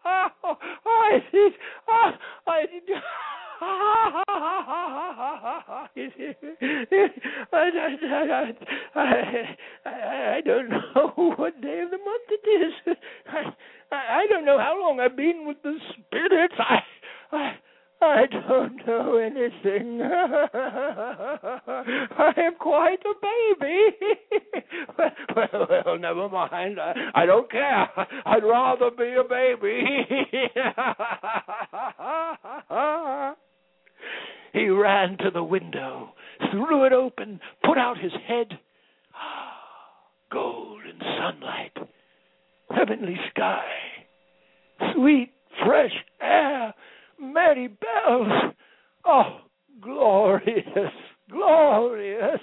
I don't know what day of the month it is. I don't know how long I've been with the spirits. I don't know anything. I am quite a baby. Well, never mind. I don't care. I'd rather be a baby. He ran to the window, threw it open, put out his head. Golden sunlight, heavenly sky, sweet, fresh air, merry bells. Oh, glorious, glorious.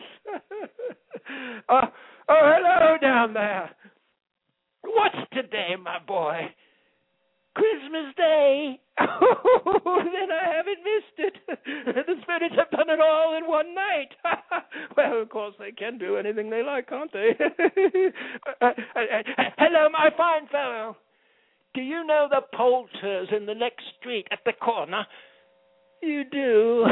Hello down there. What's today, my boy? Christmas Day. Then I haven't missed it. The spirits have done it all in one night. Well, of course, they can do anything they like, can't they? Hello, my fine fellow. Do you know the Poulters in the next street at the corner? You do.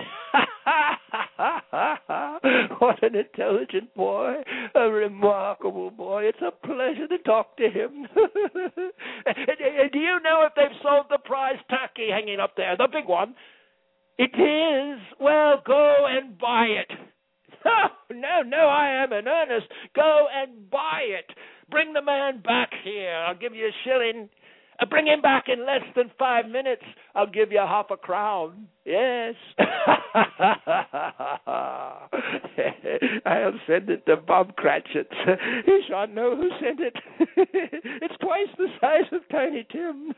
What an intelligent boy. A remarkable boy. It's a pleasure to talk to him. Do you know if they've sold the prize turkey hanging up there, the big one? It is. Well, go and buy it. No, I am in earnest. Go and buy it. Bring the man back here. I'll give you $1. Bring him back in less than 5 minutes. I'll give you half a crown. Yes. I'll send it to Bob Cratchit. He shan't know who sent it. It's twice the size of Tiny Tim.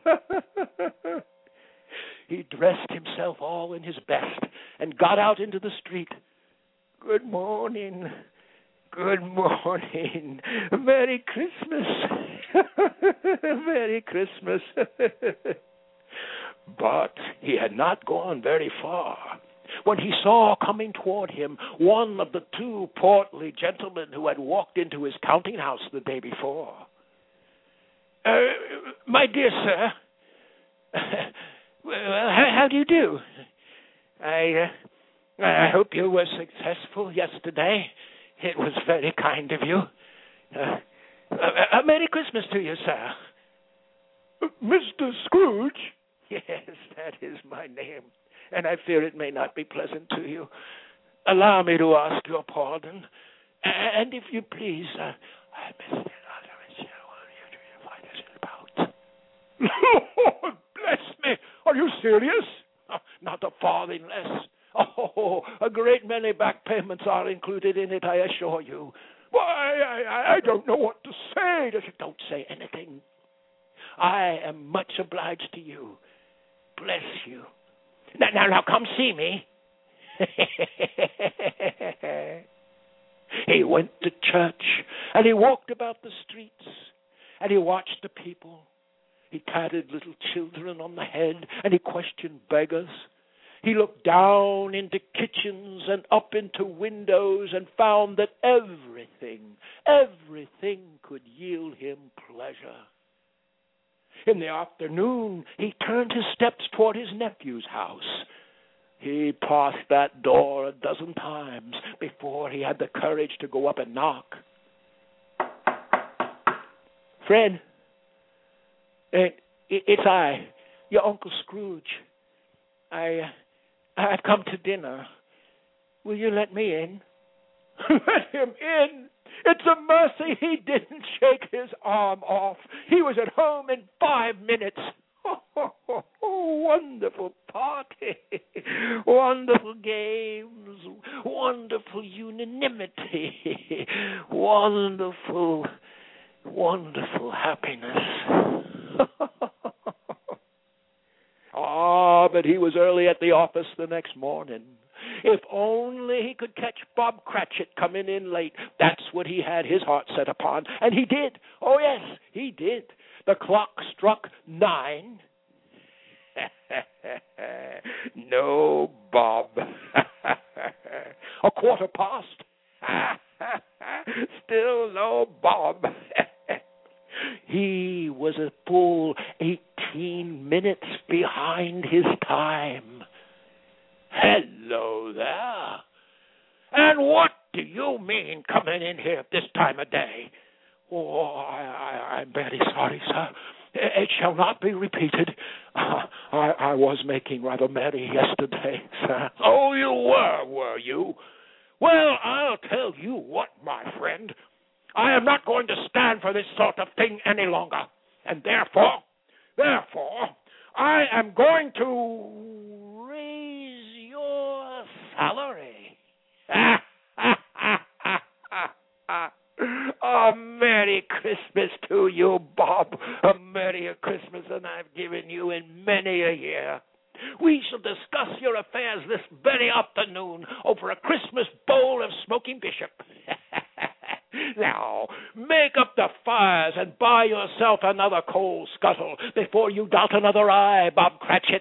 He dressed himself all in his best and got out into the street. Good morning. Good morning. Merry Christmas. Merry Christmas. But he had not gone very far when he saw coming toward him one of the two portly gentlemen who had walked into his counting house the day before. My dear sir, well, how do you do? I hope you were successful yesterday. It was very kind of you. Merry Christmas to you, sir. Mr. Scrooge? Yes, that is my name, and I fear it may not be pleasant to you. Allow me to ask your pardon, and if you please, Lord bless me! Are you serious? Not a farthing less. Oh, a great many back payments are included in it, I assure you. Why, I don't know what to say. Don't say anything. I am much obliged to you. Bless you. Now, come see me. He went to church, and he walked about the streets, and he watched the people. He patted little children on the head, and he questioned beggars. He looked down into kitchens and up into windows and found that everything could yield him pleasure. In the afternoon, he turned his steps toward his nephew's house. He passed that door a dozen times before he had the courage to go up and knock. Fred, it's I, your Uncle Scrooge. I've come to dinner. Will you let me in? Let him in? It's a mercy he didn't shake his arm off. He was at home in 5 minutes. Wonderful party. Wonderful games. Wonderful unanimity. Wonderful happiness. But he was early at the office the next morning. If only he could catch Bob Cratchit coming in late. That's what he had his heart set upon. And he did. Oh, yes, he did. The clock struck 9. No Bob. 1:15. Still no Bob. He was a full 18 minutes behind his time. Hello there. And what do you mean coming in here at this time of day? Oh, I'm very sorry, sir. It shall not be repeated. I was making rather merry yesterday, sir. Oh, you were you? Well, I'll tell you what, my friend. I am not going to stand for this sort of thing any longer. And therefore, I am going to raise your salary. A Merry Christmas to you, Bob. A merrier Christmas than I've given you in many a year. We shall discuss your affairs this very afternoon over a Christmas bowl of smoking bishop. Now, make up the fires and buy yourself another coal scuttle before you dot another I, Bob Cratchit.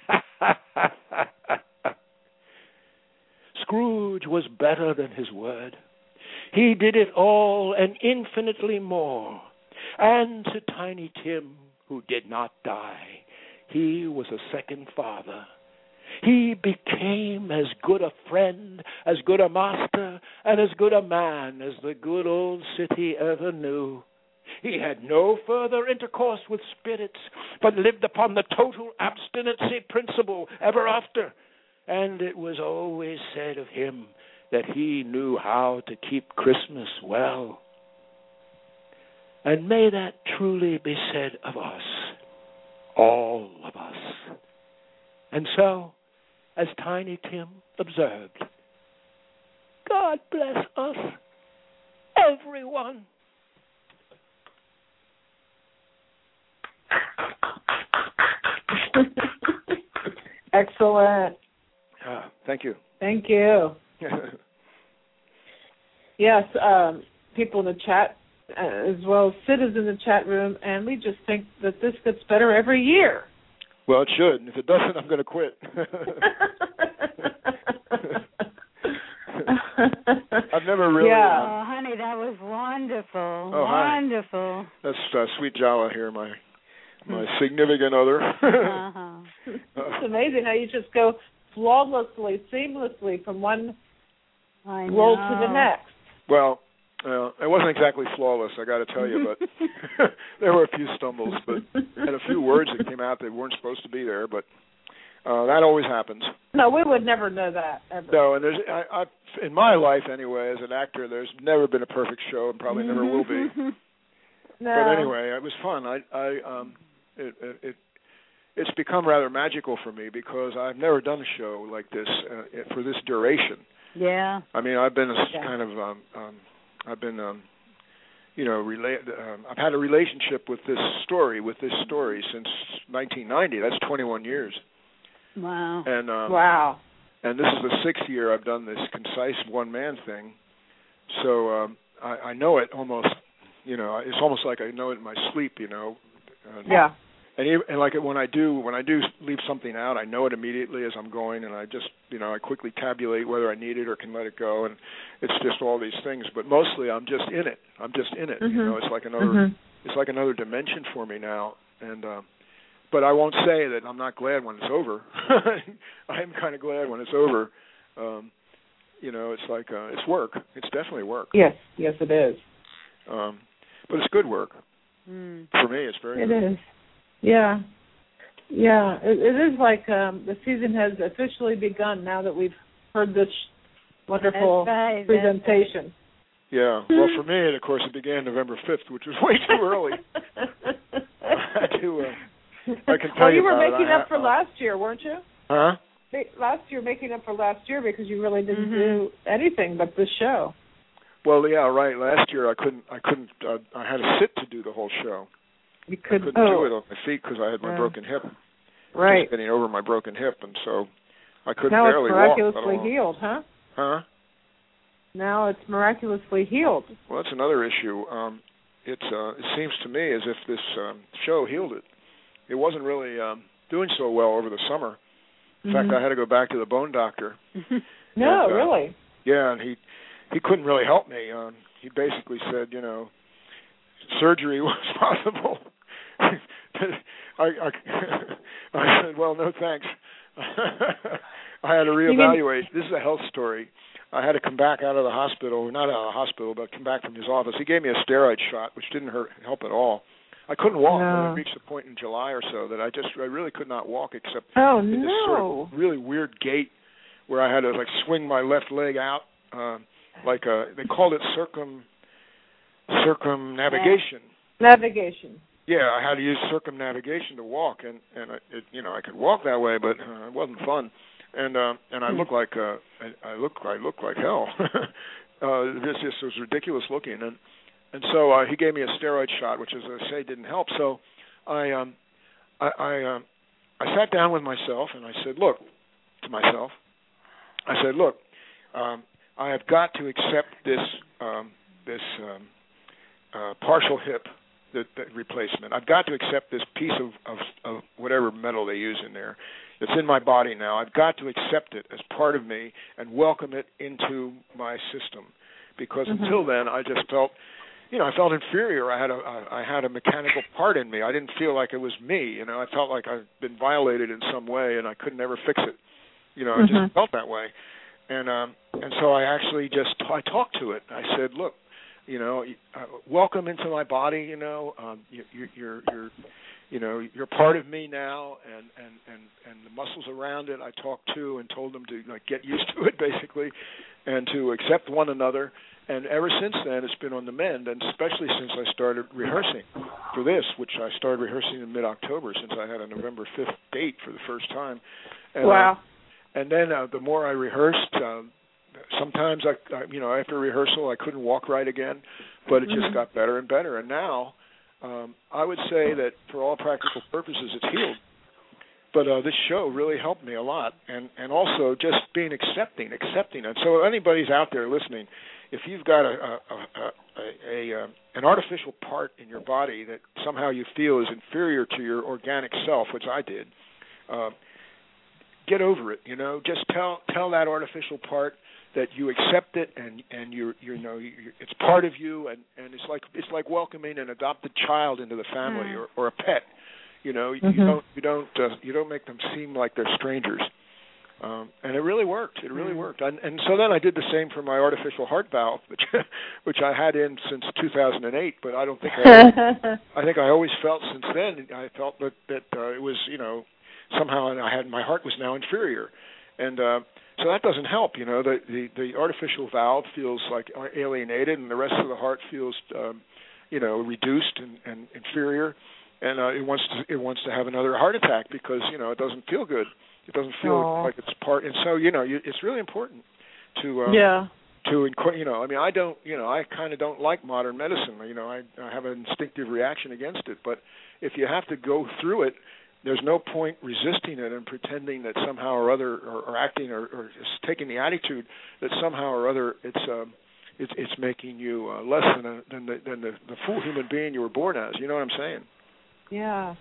Scrooge was better than his word. He did it all and infinitely more. And to Tiny Tim, who did not die, he was a second father. He became as good a friend, as good a master, and as good a man as the good old city ever knew. He had no further intercourse with spirits, but lived upon the total abstinency principle ever after. And it was always said of him that he knew how to keep Christmas well. And may that truly be said of us. all of us. And so, as Tiny Tim observed, God bless us, everyone. Excellent. Thank you. Thank you. Yes, people in the chat, as well as Sid is in the chat room, and we just think that this gets better every year. Well, it should. And if it doesn't, I'm going to quit. I've never really... Oh, honey, that was wonderful. Oh, wonderful. Hi. That's Sweet Jala here, my significant other. It's amazing how you just go flawlessly, seamlessly from one role to the next. Well, it wasn't exactly flawless, I got to tell you, but there were a few stumbles, and a few words that came out that weren't supposed to be there, but that always happens. No, we would never know that, ever. No, and I in my life anyway, as an actor, there's never been a perfect show, and probably never will be. No. But anyway, it was fun. It's become rather magical for me because I've never done a show like this for this duration. Yeah. I mean, I've been kind of I've had a relationship with this story since 1990. That's 21 years. Wow. And wow. And this is the 6th year I've done this concise one-man thing. So I know it almost, it's almost like I know it in my sleep, Yeah. And like when I do leave something out, I know it immediately as I'm going, and I just, I quickly tabulate whether I need it or can let it go, and it's just all these things. But mostly, I'm just in it. Mm-hmm. It's like another dimension for me now. And but I won't say that I'm not glad when it's over. I am kind of glad when it's over. It's like it's work. It's definitely work. Yes, it is. But it's good work. For me, it's very good. It is. Yeah. It is like the season has officially begun now that we've heard this wonderful presentation. Yeah. Well, for me, of course, it began November 5th, which was way too early. I can tell you were making up for last year, weren't you? Huh? Last year, making up for last year because you really didn't do anything but this show. Well, yeah, right. Last year, I couldn't. I had to sit to do the whole show. You couldn't do it on my feet because I had my broken hip. Right. Just getting over my broken hip, and so I couldn't now barely walk. Now it's miraculously healed, huh? Huh? Now it's miraculously healed. Well, that's another issue. It seems to me as if this show healed it. It wasn't really doing so well over the summer. In fact, I had to go back to the bone doctor. No, really? Yeah, and he couldn't really help me. He basically said, surgery was possible. I said, well, no thanks. I had to reevaluate. This is a health story. I had to come back out of the hospital, not out of the hospital, but come back from his office. He gave me a steroid shot, which didn't help at all. I couldn't walk. No. I reached a point in July or so that I really could not walk except in this sort of really weird gait where I had to swing my left leg out, they called it circumnavigation. Navigation. Yeah, I had to use circumnavigation to walk, and I could walk that way, but it wasn't fun. And I look like I look like hell. This just was ridiculous looking, and so he gave me a steroid shot, which, as I say, didn't help. So I sat down with myself and I said, look, I have got to accept this partial hip that replacement. I've got to accept this piece of whatever metal they use in there. It's in my body now. I've got to accept it as part of me and welcome it into my system, because until then I just felt, I felt inferior. I had a mechanical part in me. I didn't feel like it was me. I felt like I'd been violated in some way and I could never fix it. I just felt that way, and so I actually I talked to it. I said, look, welcome into my body. You're part of me now, and the muscles around it I talked to and told them to get used to it, basically, and to accept one another, And ever since then, it's been on the mend, and especially since I started rehearsing for this, which I started rehearsing in mid-October, since I had a November 5th date for the first time. And, wow. And then the more I rehearsed, sometimes after rehearsal I couldn't walk right again, but it just got better and better. And now I would say that for all practical purposes it's healed. But this show really helped me a lot, and also just being accepting. And so anybody's out there listening, if you've got an artificial part in your body that somehow you feel is inferior to your organic self, which I did, get over it. Just tell that artificial part that you accept it, and it's part of you, and it's like welcoming an adopted child into the family or a pet. You don't make them seem like they're strangers. And it really worked. It really worked. And so then I did the same for my artificial heart valve, which I had in since 2008. But I don't think I think I always felt since then. I felt that it was somehow my heart was now inferior, and so that doesn't help. The artificial valve feels like alienated, and the rest of the heart feels reduced and inferior. And it wants to have another heart attack because it doesn't feel good. It doesn't feel like it's part. And so it's really important to I kind of don't like modern medicine. I have an instinctive reaction against it. But if you have to go through it, there's no point resisting it and pretending that somehow or other, or acting or just taking the attitude that somehow or other it's making you less than the full human being you were born as. You know what I'm saying? Yeah.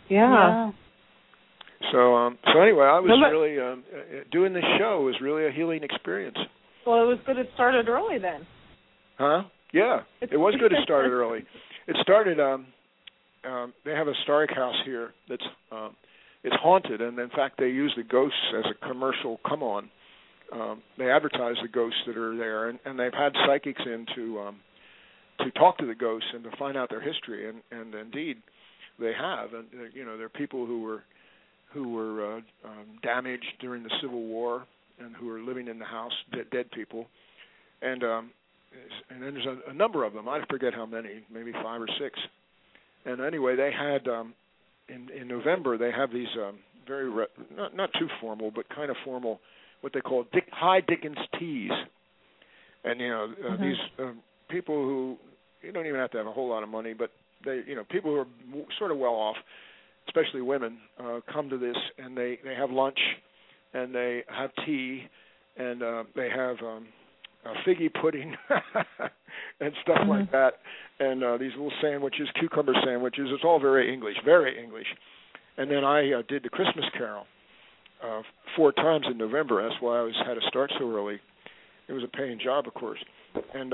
So anyway, I was really doing this show was really a healing experience. Well, it was good it started early then. Huh? Yeah, it was good it started early. It started. They have a historic house here that's it's haunted, and in fact they use the ghosts as a commercial come on. They advertise the ghosts that are there, and they've had psychics in to talk to the ghosts and to find out their history, and indeed. They have, and there are people who were damaged during the Civil War and who are living in the house, dead people, and then there's a number of them. I forget how many, maybe 5 or 6. And anyway, they had in November they have these very not too formal but kind of formal, what they call high Dickens teas, and these people who you don't even have to have a whole lot of money, but they, people who are sort of well off, especially women, come to this, and they have lunch, and they have tea, and they have figgy pudding and stuff like that, and these little sandwiches, cucumber sandwiches. It's all very English, very English. And then I did the Christmas Carol 4 times in November. That's why I had to start so early. It was a paying job, of course, and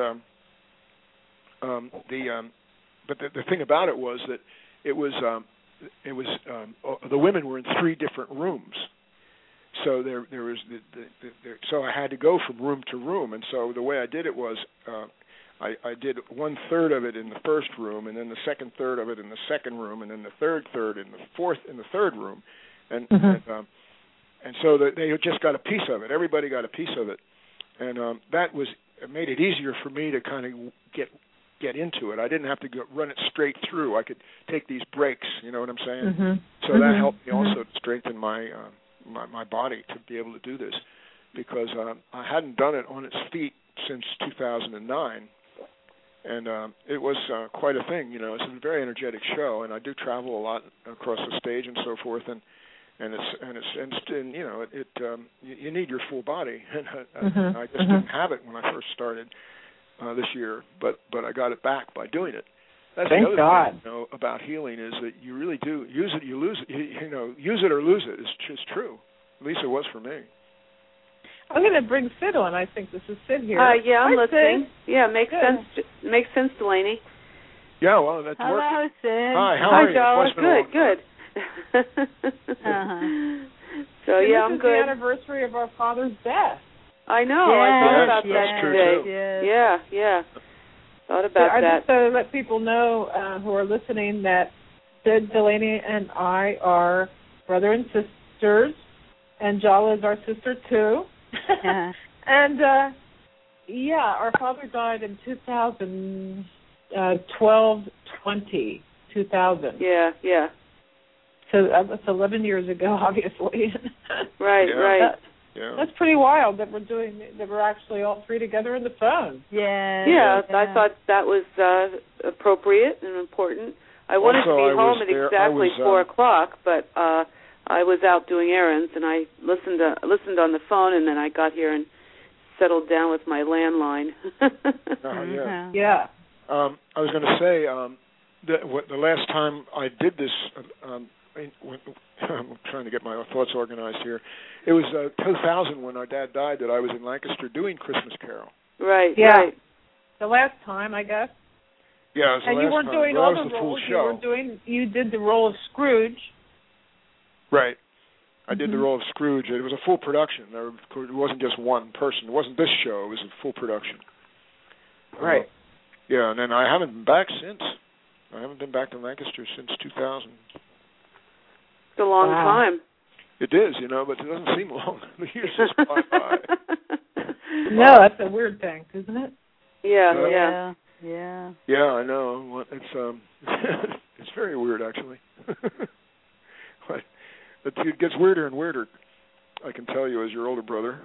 But the thing about it was that it was the women were in 3 different rooms, so there was so I had to go from room to room, and so the way I did it was I did 1/3 of it in the first room, and then the 2/3 of it in the second room, and then the third in the fourth in the third room, and so they just got a piece of it. Everybody got a piece of it, and it made it easier for me to kind of get into it. I didn't have to run it straight through. I could take these breaks. You know what I'm saying? So that helped me also to strengthen my my body to be able to do this, because I hadn't done it on its feet since 2009, and it was quite a thing. It's a very energetic show, and I do travel a lot across the stage and so forth, and you need your full body, and I just didn't have it when I first started. This year, but I got it back by doing it. That's Thank the other God. thing about healing is that you really do use it, you lose it. Use it or lose it. It's true. At least it was for me. I'm going to bring Sid on. I think this is Sid here. Yeah, I'm Hi, listening. Sid. Yeah, makes sense. Makes sense, Delaney. Yeah, well, that's Hello, working. Sid. Hi, how are you? Hi, good. So And I'm this is good. the anniversary of our father's death. I know. I thought about Yes, that that's true, today. too. Yeah. Thought about I that. just let people know who are listening that Sid, Delaney, and I are brother and sisters, and Jala is our sister too. Yeah. And Yeah, our father died in 2000. Yeah, yeah. So that's 11 years ago, obviously. Right, Yeah. right. Yeah. That's pretty wild that we're actually all three together in the phone. Yeah. Yeah, I thought that was appropriate and important. I wanted Also, to be I home was at there- exactly I was, 4 o'clock, but I was out doing errands, and I listened on the phone, and then I got here and settled down with my landline. Yeah. Yeah. I was going to say the last time I did this, I'm trying to get my thoughts organized here. It was 2000 when our dad died that I was in Lancaster doing Christmas Carol. Right, Yeah. right. The last time, I guess. Yeah, it was the And you last weren't time. doing Well, all that was the the full roles. show. You did the role of Scrooge. Right. I did the role of Scrooge. It was a full production. It wasn't just one person. It wasn't this show. It was a full production. Right. Yeah, and then I haven't been back since. I haven't been back to Lancaster since 2000. It's a long time. It is, but it doesn't seem long. The years just fly by. No, that's a weird thing, isn't it? Yeah, Yeah. yeah. Yeah. Yeah, I know. Well, it's it's very weird, actually. But it gets weirder and weirder. I can tell you, as your older brother.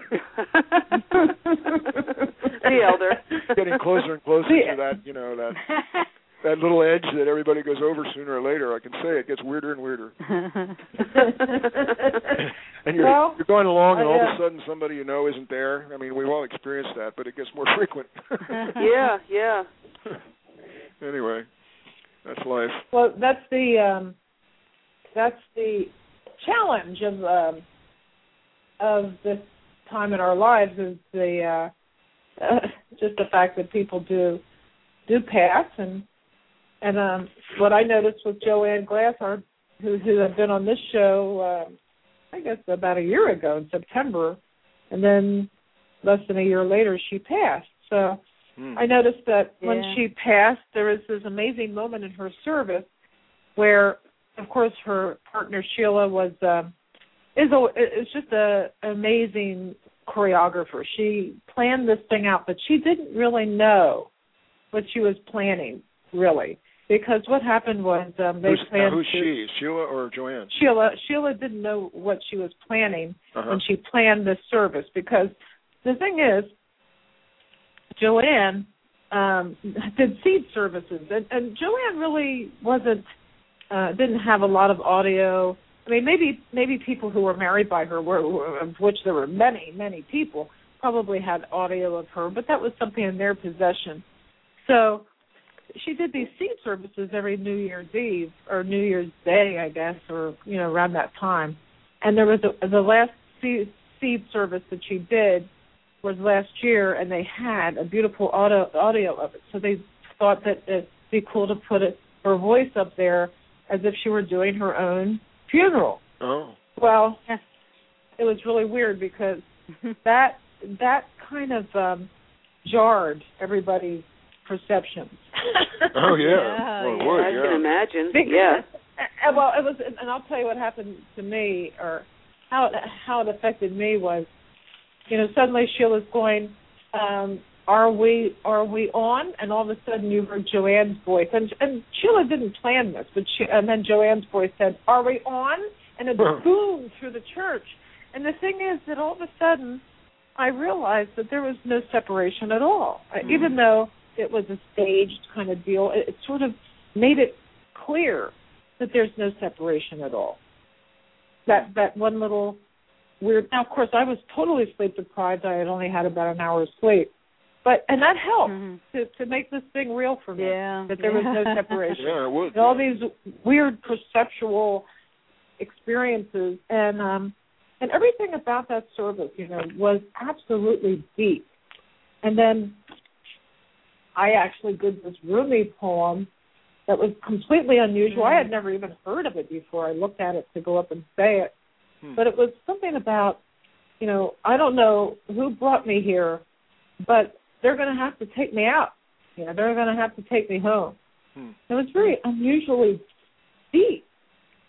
The elder. Getting closer and closer to that, that little edge that everybody goes over sooner or later. I can say it gets weirder and weirder. And you're going along, and all of a sudden somebody you know isn't there. I mean, we've all experienced that, but it gets more frequent. Yeah, yeah. Anyway, that's life. Well, that's the challenge of this time in our lives is the just the fact that people do pass, and what I noticed with Joanne Glassard, who had been on this show, I guess about a year ago in September, and then less than a year later she passed. So I noticed that when she passed, there was this amazing moment in her service where, of course, her partner Sheila is just an amazing choreographer. She planned this thing out, but she didn't really know what she was planning, really, because what happened was Who's she, Sheila or Joanne? Sheila didn't know what she was planning when she planned this service, because the thing is, Joanne did seed services, and Joanne really didn't have a lot of audio. I mean, maybe people who were married by her, of which there were many, many people, probably had audio of her, but that was something in their possession. So she did these seed services every New Year's Eve or New Year's Day, I guess, or around that time. And there was the last seed service that she did was last year, and they had a beautiful audio of it. So they thought that it'd be cool to put her voice up there as if she were doing her own funeral. Oh. Well, it was really weird because that kind of jarred everybody's perceptions. Oh yeah, well, it would, I can imagine. Well, it was, and I'll tell you what happened to me, or how it affected me was, suddenly Sheila's going, "Are we on?" And all of a sudden you heard Joanne's voice, and Sheila didn't plan this, and then Joanne's voice said, "Are we on?" And it boomed through the church. And the thing is that all of a sudden I realized that there was no separation at all, even though it was a staged kind of deal. It sort of made it clear that there's no separation at all. That one little weird. Now, of course, I was totally sleep deprived. I had only had about an hour's sleep, and that helped to make this thing real for me. Yeah. That there was no separation. Yeah, it would. And all these weird perceptual experiences, and everything about that service, was absolutely deep. And then I actually did this Rumi poem that was completely unusual. I had never even heard of it before. I looked at it to go up and say it. But it was something about, I don't know who brought me here, but they're going to have to take me out. They're going to have to take me home. It was very unusually deep.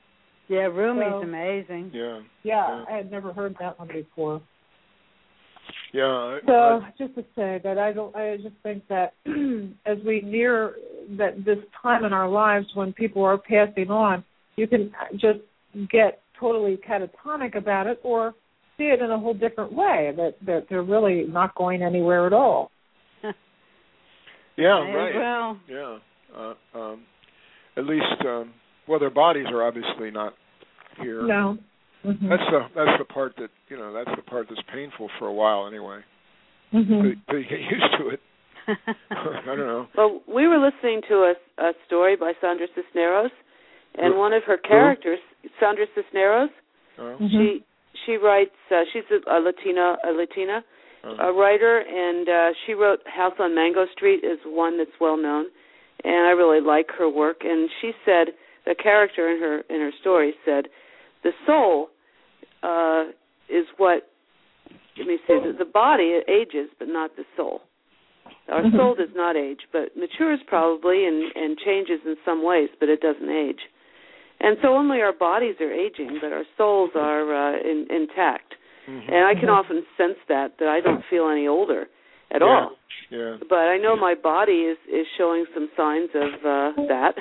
Yeah, Rumi's amazing. Yeah, I had never heard that one before. Yeah. So just to say that I just think that as we near that this time in our lives when people are passing on, you can just get totally catatonic about it or see it in a whole different way, that they're really not going anywhere at all. Yeah, May as right. well. Yeah. At least, their bodies are obviously not here. No. Mm-hmm. That's the part that that's the part that's painful for a while anyway. Mm-hmm. But you get used to it. I don't know. Well, we were listening to a story by Sandra Cisneros, and one of her characters, Sandra Cisneros, she writes. She's a Latina writer, and she wrote House on Mango Street is one that's well known, and I really like her work. And she said the character in her story said, the soul is what. Let me see. The body ages, but not the soul. Our soul does not age, but matures probably and changes in some ways, but it doesn't age. And so only our bodies are aging, but our souls are intact. Mm-hmm. And I can often sense that I don't feel any older at all. Yeah. But I know my body is showing some signs of that.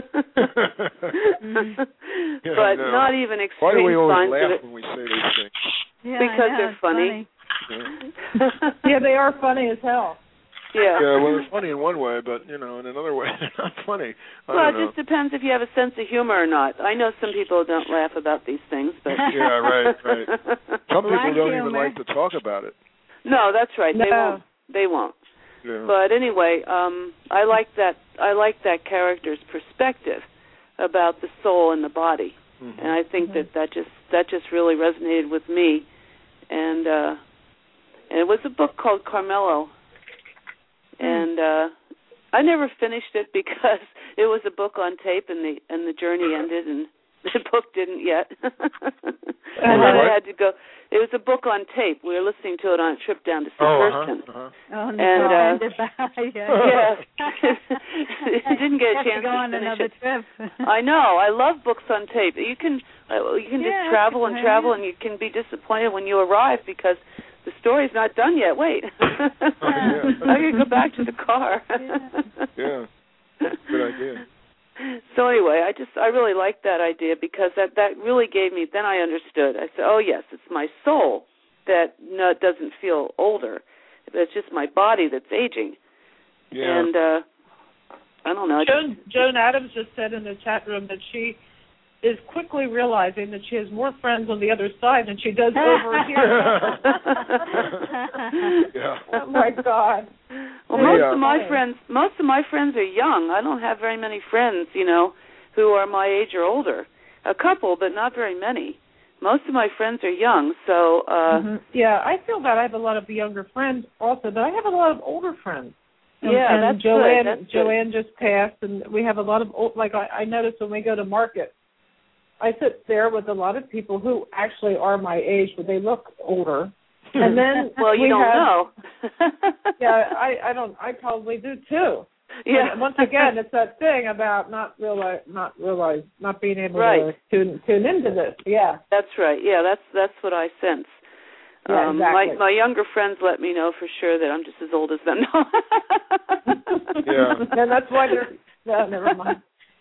But not even extreme signs. Why do we always laugh laugh when we say these things? Yeah, because they're funny. Yeah, they are funny as hell. Yeah. Yeah, well, they're funny in one way, but, in another way, they're not funny. Well, it just depends if you have a sense of humor or not. I know some people don't laugh about these things, but... Yeah, right. Some people don't humor. even like to talk about it. No, that's right. No. They won't. Yeah. But anyway, I like that character's perspective about the soul and the body. Mm-hmm. And I think that just really resonated with me. And it was a book called Carmelo. And I never finished it because it was a book on tape, and the journey ended, and the book didn't yet. And then I had to go. It was a book on tape. We were listening to it on a trip down to St. Thurston. Oh, no, and yeah. Didn't get a chance to go on finish another it. trip. I know. I love books on tape. You can just travel and travel, and you can be disappointed when you arrive because the story's not done yet. Wait. I can go back to the car. Yeah. Good idea. So anyway, I really liked that idea because that really gave me. Then I understood. I said, oh yes, it's my soul that doesn't feel older. It's just my body that's aging. Yeah. And I don't know. Joan Adams just said in the chat room that she is quickly realizing that she has more friends on the other side than she does over here. Yeah. Oh my God. Well, most of my friends are young. I don't have very many friends, who are my age or older. A couple, but not very many. Most of my friends are young, so. Yeah, I feel that I have a lot of younger friends also, but I have a lot of older friends. Yeah, that's Joanne, good. That's Joanne just passed, and we have a lot of old. Like I notice when we go to market, I sit there with a lot of people who actually are my age, but they look older. And then well, you don't know. Yeah, I don't. I probably do too. Yeah. And once again, it's that thing about not being able right. to tune into this. Yeah. That's right. Yeah, that's what I sense. Yeah, exactly. My younger friends let me know for sure that I'm just as old as them. Yeah. And that's why they're. No, never mind.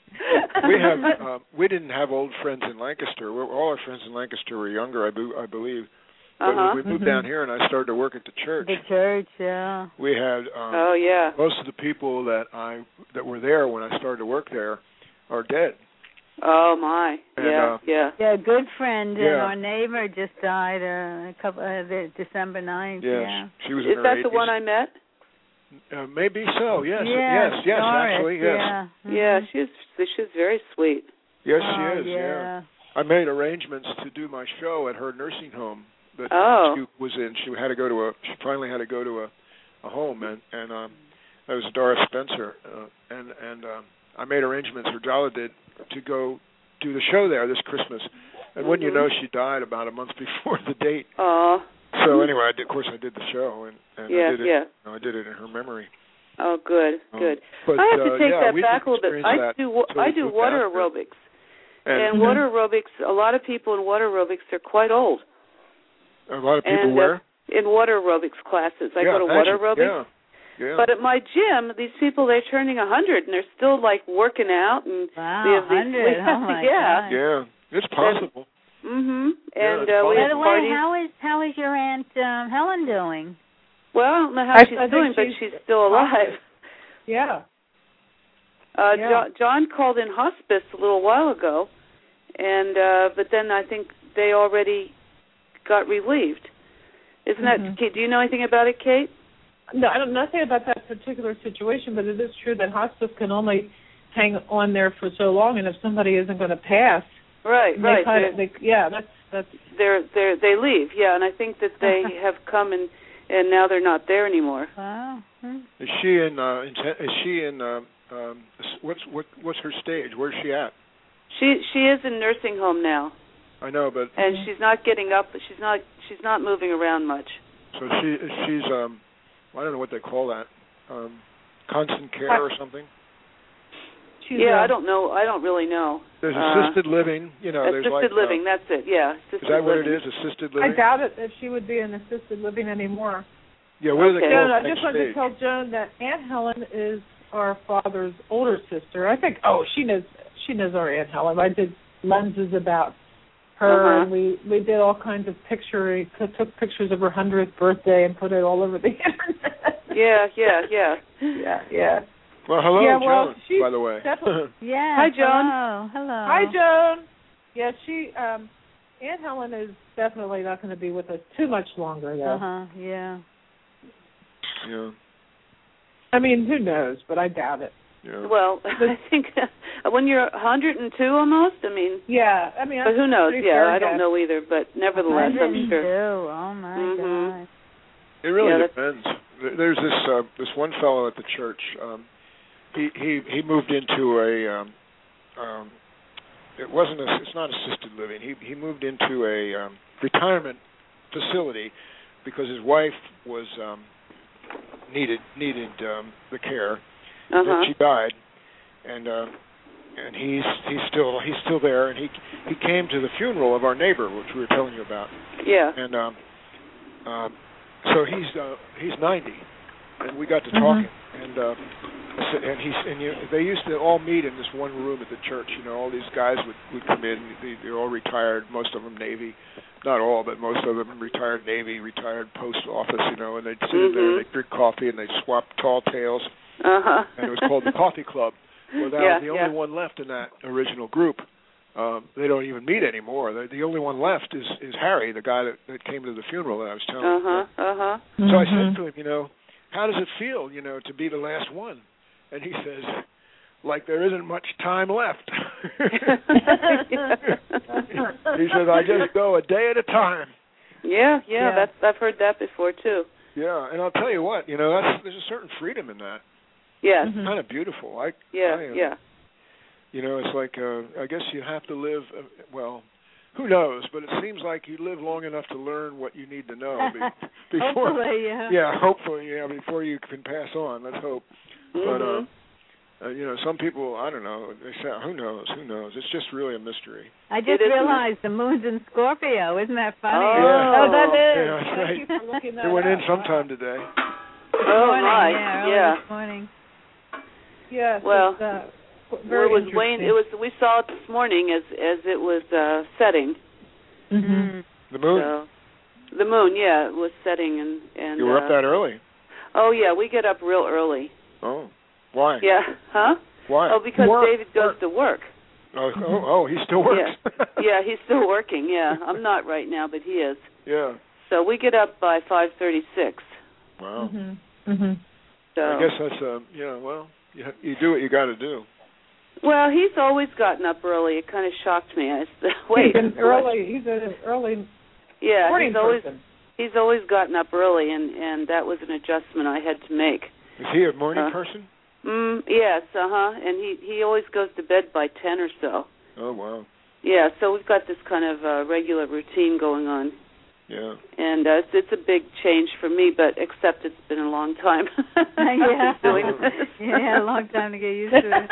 We didn't have old friends in Lancaster. All our friends in Lancaster were younger, I believe. But when we moved down here and I started to work at the church. The church, yeah. We had most of the people that were there when I started to work there are dead. Oh my! And, yeah. Yeah, a good friend and our neighbor just died December 9th. Yeah. She was in her 80s. Is that the one I met? Maybe so. Yes. Yes, Doris, actually, yes. Yeah. Yeah, she's very sweet. Yes, she is. Yeah. I made arrangements to do my show at her nursing home that she was in. She finally had to go to a home, and that was Doris Spencer, and I made arrangements, or Jala did, to go do the show there this Christmas. And when you know, she died about a month before the date. So anyway, I did the show, and I did it. I did it in her memory. Oh, good. But, I have to take that back a little bit. I do water after. aerobics, and water aerobics. A lot of people in water aerobics are quite old. A lot of people where? in water aerobics classes. I go to water aerobics. Yeah. Yeah. But at my gym, these people, they're turning 100, and they're still, like, working out. And wow, we have 100. Oh, my God. Yeah, it's possible. And we By have the way, parties. how is your Aunt Helen doing? Well, I don't know how she's doing, but she's still alive. Yeah. John called in hospice a little while ago, and but then I think they already got relieved. Isn't that, Kate, do you know anything about it, Kate? No, I don't know nothing about that particular situation, but it is true that hospice can only hang on there for so long, and if somebody isn't going to pass, right. That's they leave, and I think that they have come and now they're not there anymore. Wow. Is she in? What's her stage? Where's she at? She is in nursing home now. I know, but and she's not getting up. She's not moving around much. So she's I don't know what they call that, constant care or something. I don't know. I don't really know. There's assisted living, there's assisted living. That's it. Yeah. Is that what it is? Assisted living. I doubt it if she would be in assisted living anymore. Yeah. What do they call I just wanted to tell Joan that Aunt Helen is our father's older sister. I think. Oh, she knows our Aunt Helen. I did lenses about her, and we did all kinds of took pictures of her 100th birthday and put it all over the internet. Yeah. Well, hello, Joan, by the way. Yeah. Hi, Joan. Hello. Hi, Joan. Yeah, Aunt Helen is definitely not going to be with us too much longer, though. Yeah. Yeah. I mean, who knows, but I doubt it. Yeah. Well, I think when you're 102 almost, I mean. Yeah, I mean. But who knows? Yeah, I don't know either, but nevertheless, I'm sure. Oh, my God. It really depends. There's this one fellow at the church. He moved into a it's not assisted living. He moved into a retirement facility because his wife was needed the care. Then she died, and he's still there, and he came to the funeral of our neighbor, which we were telling you about. Yeah. And so he's 90, and we got to talking, and they used to all meet in this one room at the church. All these guys would come in. They're all retired, most of them Navy, not all, but most of them retired Navy, retired post office. And they'd sit in there, and they'd drink coffee, and they'd swap tall tales. And it was called the Coffee Club. Well, that was the only one left in that original group. They don't even meet anymore. The only one left is Harry, the guy that came to the funeral that I was telling you. So I said to him, how does it feel, to be the last one? And he says, like there isn't much time left. He says, I just go a day at a time. Yeah. I've heard that before too. Yeah, and I'll tell you what, there's a certain freedom in that. Yeah. It's kind of beautiful. Yeah. It's like, I guess you have to live, who knows, but it seems like you live long enough to learn what you need to know before. Hopefully, yeah. Yeah, hopefully, before you can pass on, let's hope. But, some people, I don't know, they say, who knows? It's just really a mystery. I just realized the moon's in Scorpio. Isn't that funny? Oh, that is. Yeah, that's right. Thank you for looking that It went in up. sometime today. Oh, my. Yeah. This morning. Yes. Well, very we saw it this morning as it was setting. The moon? So, the moon, it was setting. And you were up that early? Oh, yeah, we get up real early. Oh, why? Yeah, huh? Why? Oh, because David goes to work. Oh, he still works. Yeah, he's still working, yeah. I'm not right now, but he is. Yeah. So we get up by 5:36. Wow. So I guess that's, you do what you got to do. Well, he's always gotten up early. It kind of shocked me. I said, wait. He's an early yeah, morning person. He's always gotten up early, and that was an adjustment I had to make. Is he a morning person? Yes, and he always goes to bed by 10 or so. Oh, wow. Yeah, so we've got this kind of regular routine going on. Yeah. And it's a big change for me, but except it's been a long time. Doing this. Yeah, a long time to get used to it.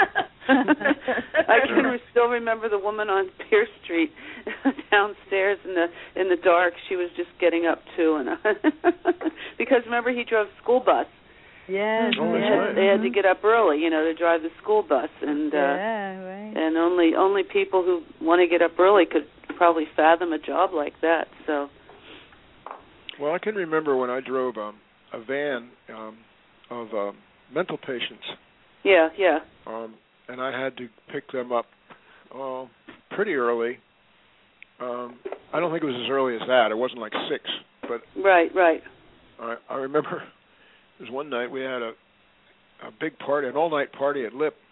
I can still remember the woman on Pierce Street downstairs in the dark. She was just getting up too, and because remember he drove school bus. Yes, they had to get up early, to drive the school bus, and right. And only people who want to get up early could probably fathom a job like that. So. Well, I can remember when I drove a van of mental patients. Yeah. And I had to pick them up pretty early. I don't think it was as early as that. It wasn't like 6, but right. I remember there was one night we had a big party, an all-night party at Lip.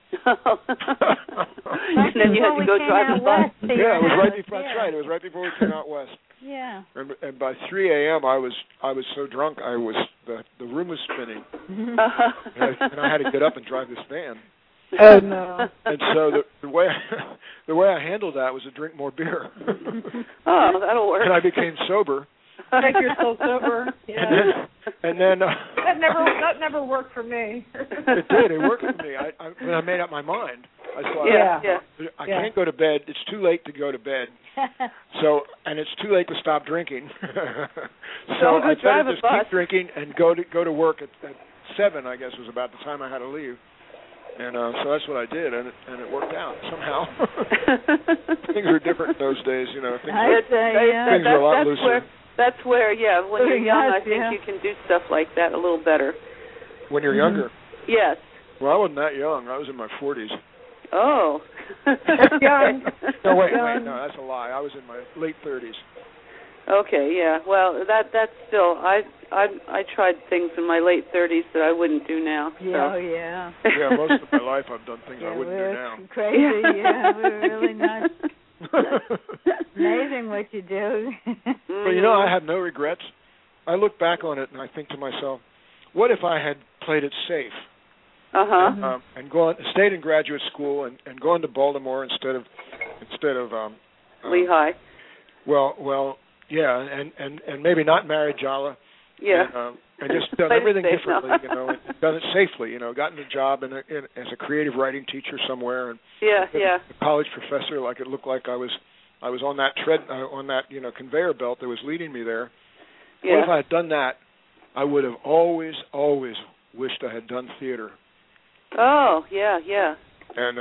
And then you had to go drive the bus. Yeah, it was right before. That's right. It was right before we came out west. Yeah. And by 3 a.m. I was so drunk the room was spinning, and I had to get up and drive this van. Oh no! And so the way I handled that was to drink more beer. Oh, that'll work. And I became sober. Make yourself sober. Yeah. And then that never worked for me. It did. It worked for me. When I made up my mind, I thought, I can't go to bed. It's too late to go to bed. And it's too late to stop drinking. So I better just keep drinking and go to work at 7. I guess was about the time I had to leave. And so that's what I did, and it worked out somehow. Things were different in those days, Things were a lot looser. That's where, when you're young, I think you can do stuff like that a little better. When you're younger? Yes. Well, I wasn't that young. I was in my 40s. Oh. Young. No, wait, no, that's a lie. I was in my late 30s. Okay, yeah. Well, that's still, I tried things in my late 30s that I wouldn't do now. So. Yeah. Yeah, most of my life I've done things I wouldn't do now. Crazy, we're really not. Amazing what you do. But I have no regrets. I look back on it and I think to myself, what if I had played it safe? And stayed in graduate school and gone to Baltimore instead of Lehigh. Well, yeah, and maybe not married Jala. Yeah. And just done everything differently, and done it safely, gotten a job as a creative writing teacher somewhere, and a college professor. Like it looked like I was on that conveyor belt that was leading me there. Yeah. What if I had done that? I would have always wished I had done theater. Oh, yeah. And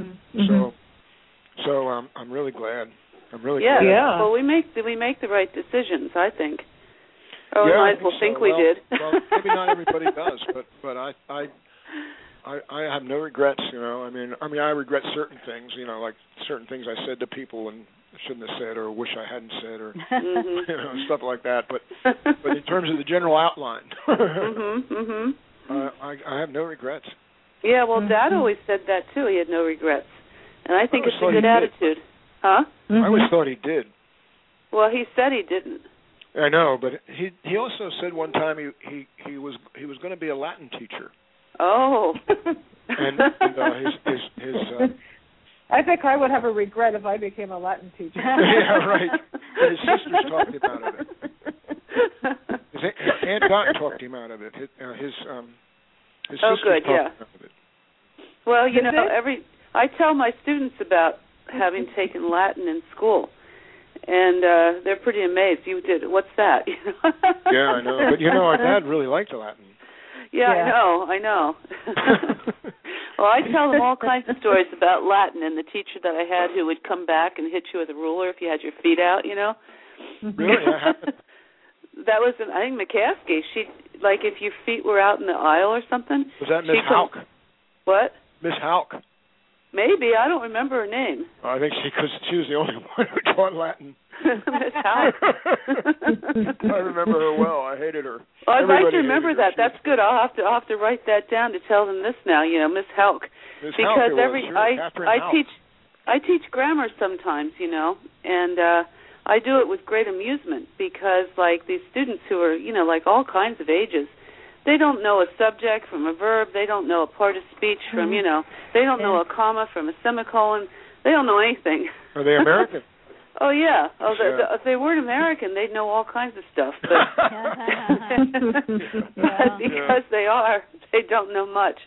so I'm really glad. I'm really glad. Yeah. Well, we make the right decisions, I think. Oh, yeah, might as well think we did. Well, maybe not everybody does, but I have no regrets. I mean, I regret certain things. Like certain things I said to people and shouldn't have said, or wish I hadn't said, or stuff like that. But in terms of the general outline, I have no regrets. Yeah, well, Dad always said that too. He had no regrets, and I think it's a good attitude. Huh? I always thought he did. Well, he said he didn't. I know, but he also said one time he was going to be a Latin teacher. Oh. and his I think I would have a regret if I became a Latin teacher. Yeah, right. But his sisters talked him out of it. His Aunt Dot talked him out of it. His sisters talked him out of it. Well, I tell my students about having taken Latin in school. And they're pretty amazed. You did. What's that? Yeah, I know. But our dad really liked Latin. Yeah, I know. Well, I tell them all kinds of stories about Latin and the teacher that I had who would come back and hit you with a ruler if you had your feet out. Really? That was, I think, McCaskey. She, like, if your feet were out in the aisle or something. Was that Miss Hauk? What? Miss Hauk. Maybe. I don't remember her name. I think because she was the only one who taught Latin. Miss Hauk. I remember her well. I hated her. Well, I'd like to remember that. That's good. I'll have to write that down to tell them this now. Miss Hauk. Because I teach grammar sometimes, and I do it with great amusement because, like, these students who are, like all kinds of ages, they don't know a subject from a verb. They don't know a part of speech from, they don't know a comma from a semicolon. They don't know anything. Are they American? Oh, yeah. If they weren't American, they'd know all kinds of stuff. But because they are, they don't know much.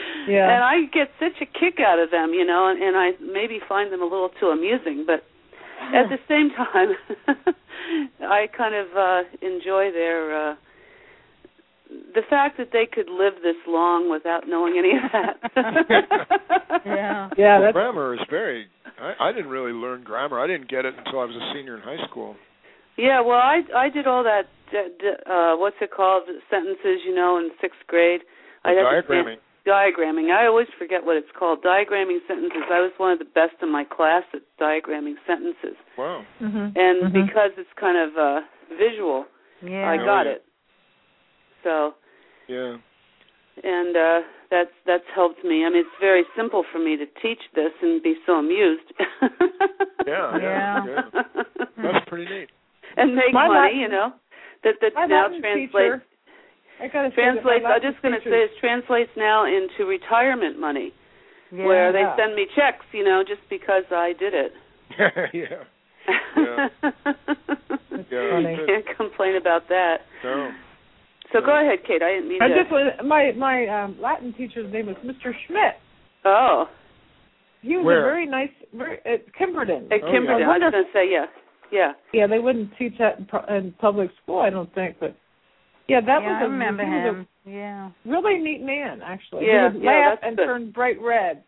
Yeah. And I get such a kick out of them, and I maybe find them a little too amusing. But at the same time, I kind of enjoy their the fact that they could live this long without knowing any of that. Yeah. Well, grammar is very. I didn't really learn grammar. I didn't get it until I was a senior in high school. Yeah, well, I did all that. What's it called? Sentences, in 6th grade. Diagramming. Diagramming. I always forget what it's called. Diagramming sentences. I was one of the best in my class at diagramming sentences. Wow. Mm-hmm. And because it's kind of visual, I got it. So. Yeah. And that's helped me. I mean, it's very simple for me to teach this and be so amused. Yeah. That's pretty neat. And make money, That now translates. I'm just going to say it translates now into retirement money, where they send me checks, just because I did it. Yeah. Can't complain about that. No. So go ahead, Kate. I didn't mean to. My Latin teacher's name was Mr. Schmidt. Oh. He was Where? a very nice, at Kimberton. At Kimberton. I was going to say, yeah. Yeah, they wouldn't teach that in public school, I don't think, but that was I remember him. Yeah. Really neat man, actually. Yeah, he would laugh and good. turn bright red.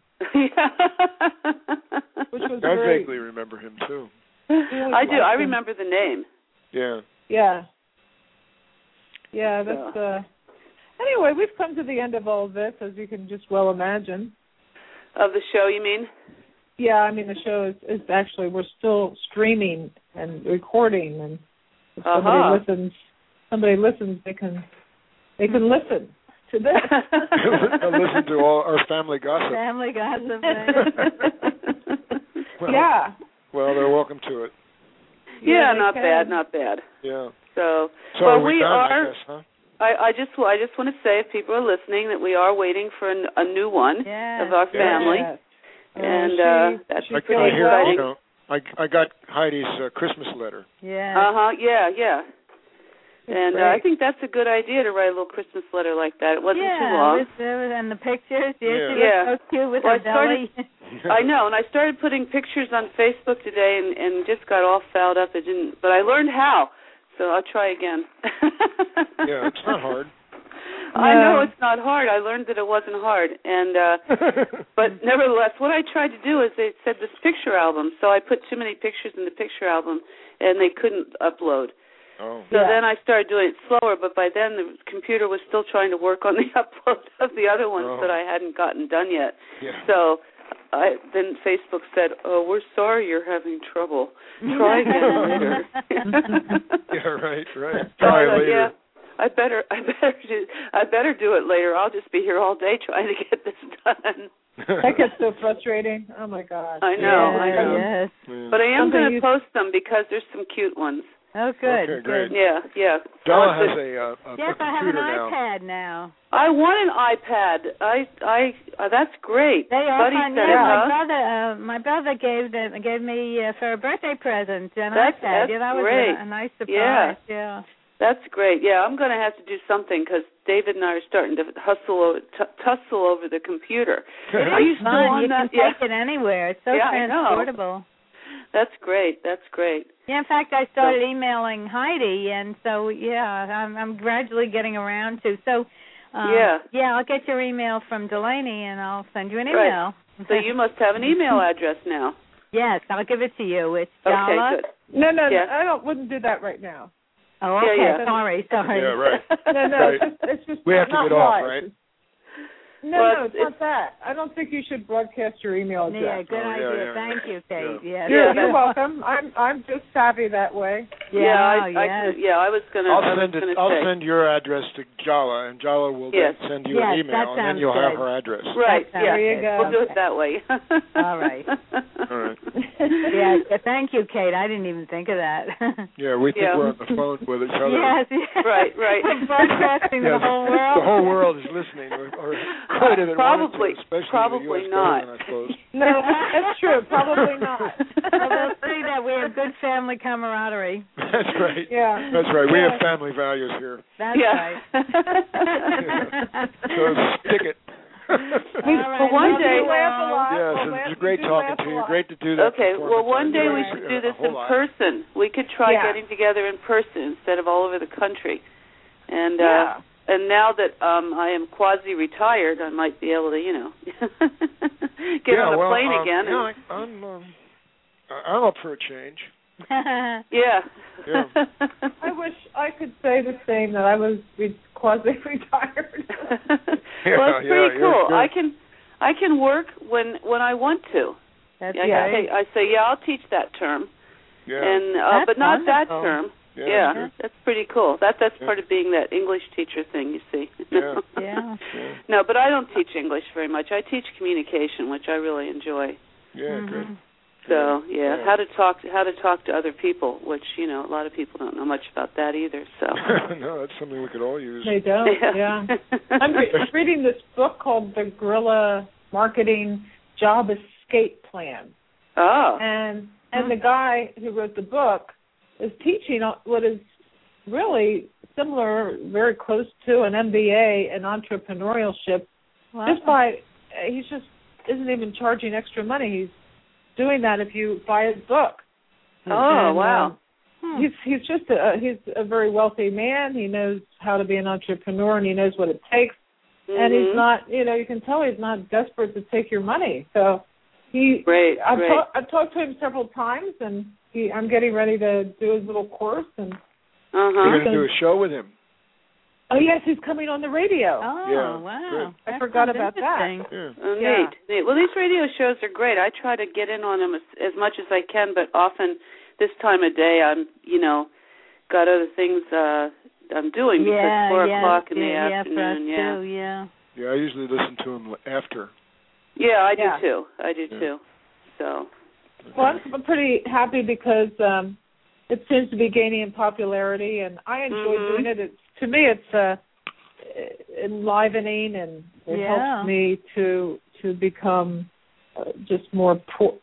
Which was I great. vaguely remember him too. I do. I remember the name. Yeah. Yeah, that's anyway, we've come to the end of all of this, as you can just well imagine. Of the show, you mean? Yeah, I mean the show is actually, we're still streaming and recording, and if somebody listens, they can listen to this. Listen to all our family gossip. Family gossip. Well, they're welcome to it. Yeah, not bad. Yeah. So well, we done, are. I guess, huh? I just want to say, if people are listening, that we are waiting for a new one of our family, and that's pretty exciting. I got Heidi's Christmas letter. Yeah. Yeah. And I think that's a good idea to write a little Christmas letter like that. It wasn't too long. And the pictures. She was so cute with her belly. I know, and I started putting pictures on Facebook today, and just got all fouled up. But I learned how, so I'll try again. Yeah, it's not hard. I know it's not hard. I learned that it wasn't hard, and but nevertheless, what I tried to do is they said this picture album, so I put too many pictures in the picture album, and they couldn't upload. Oh. So then I started doing it slower, but by then the computer was still trying to work on the upload of the other ones that I hadn't gotten done yet. Yeah. So then Facebook said, "Oh, we're sorry you're having trouble. Try again later." Yeah, right. Try later. Yeah, I better do it later. I'll just be here all day trying to get this done. That gets so frustrating. Oh my God. I know. Yes. But I am going to post them because there's some cute ones. Oh, good. Okay, great. Yeah. Donna has a yes, computer I have an now. iPad now. I want an iPad. I that's great. They are Buddy fun. said Yeah, my brother gave me for a birthday present an iPad. That's that was great. a nice surprise. Yeah. That's great. Yeah, I'm going to have to do something because David and I are starting to tussle over the computer. Are you still on you that? You can take it anywhere. It's so transportable. That's great. Yeah, in fact, I started emailing Heidi, and so I'm gradually getting around to. So I'll get your email from Delaney, and I'll send you an email. So you must have an email address now. Yes, I'll give it to you. It's Jala. Okay, good. No, I wouldn't do that right now. Oh, okay. Yeah. Sorry. Yeah, right. No, right. it's just we have to get off, right? No, it's not that. I don't think you should broadcast your email address. Yeah, good idea. Yeah. Thank you, Kate. Yeah. You're welcome. I'm just savvy that way. I was going to. I'll send your address to Jala, and Jala will then send you an email, and then you'll have her address. Right. There you go. We'll do it that way. All right. All right. Yeah. Thank you, Kate. I didn't even think of that. Yeah, we think we're on the phone with each other. Yes. Right. We're broadcasting to the whole world. The whole world is listening. Or quite a bit probably, to, especially probably the US not. government, I suppose. No, that's true. Probably not. We'll see that we have good family camaraderie. That's right. Yeah. That's right. We have family values here. That's right. So stick it. Well, one day, it's great talking to you. Great to do that. Okay, well, one day we should do this in person. We could try getting together in person instead of all over the country. And now that I am quasi-retired, I might be able to, get on a plane again. I'm up for a change. Yeah. I wish I could say the same, that I was quasi-retired. Well, it's pretty cool. I can work when I want to. That's I say, I'll teach that term. Yeah. And but not wonderful. that term. Yeah, that's pretty cool. That's part of being that English teacher thing, you see. Yeah. No, but I don't teach English very much. I teach communication, which I really enjoy. Yeah, good. So how to talk to other people, which a lot of people don't know much about that either. So no, that's something we could all use. They don't. Yeah. I'm reading this book called The Guerrilla Marketing Job Escape Plan. Oh. And the guy who wrote the book is teaching what is really similar, very close to an MBA in entrepreneurship. Wow. He just isn't even charging extra money. He's doing that if you buy his book. Oh, wow. He's a very wealthy man. He knows how to be an entrepreneur, and he knows what it takes. Mm-hmm. And he's not, you can tell he's not desperate to take your money. So I've talked to him several times, and I'm getting ready to do his little course. And you're going to do a show with him. Oh, yes, he's coming on the radio. Oh, wow. I forgot about that. Yeah. Neat. Well, these radio shows are great. I try to get in on them as much as I can, but often this time of day I'm, got other things I'm doing because 4 o'clock in the afternoon. Yeah, I usually listen to them after. Yeah, I do too. So. Well, I'm pretty happy because it seems to be gaining in popularity, and I enjoy doing it. To me, it's enlivening, and it helps me to become just more.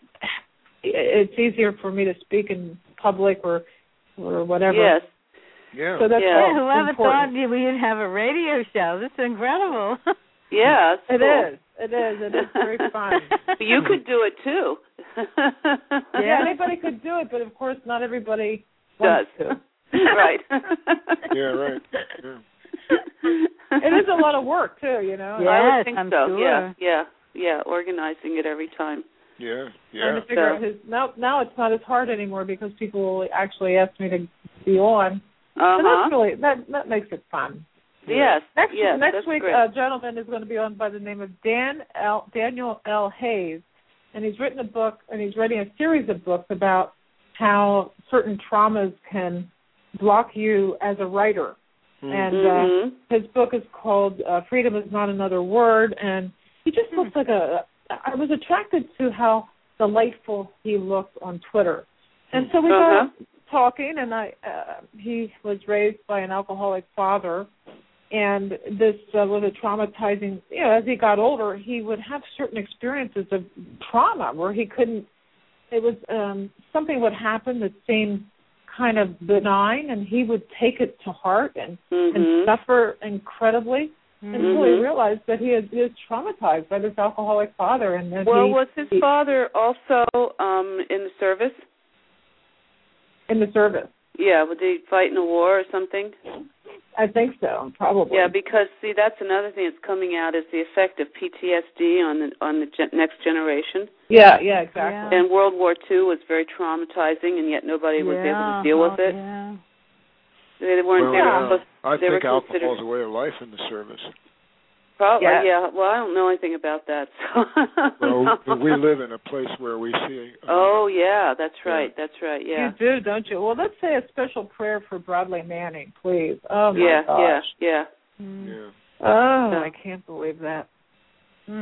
It's easier for me to speak in public or whatever. Yes. Yeah. So that's whoever important. thought we'd have a radio show? This is incredible. Yeah, it is. It is very fun. You could do it too. Anybody could do it, but of course not everybody wants to. Right. Yeah, right. Yeah. It is a lot of work too, Yes, I would think I'm so. sure. Yeah, organizing it every time. Yeah. Trying to figure out now it's not as hard anymore because people actually ask me to be on. So that's really that makes it fun. Yes. Next week, great. a gentleman is going to be on by the name of Daniel L. Hayes, and he's written a book, and he's writing a series of books about how certain traumas can block you as a writer. And his book is called Freedom Is Not Another Word, and he just looks like I was attracted to how delightful he looked on Twitter. And so we got talking, and he was raised by an alcoholic father, and this was a traumatizing, as he got older, he would have certain experiences of trauma where he couldn't, it was something would happen that seemed kind of benign, and he would take it to heart and suffer incredibly until he realized that he was traumatized by this alcoholic father. And then was his father also in the service? In the service. Yeah, did he fight in a war or something? I think so, probably. Yeah, because that's another thing that's coming out is the effect of PTSD on the next generation. Yeah, exactly. And World War II was very traumatizing, and yet nobody was able to deal with it. Yeah. They weren't. I think alcohol is a way of life in the service. Probably, yeah. Well, I don't know anything about that. So. Well, we live in a place where we see. That's right. That's right. Yeah. You do, don't you? Well, let's say a special prayer for Bradley Manning, please. Oh my gosh. Yeah. Oh, I can't believe that. So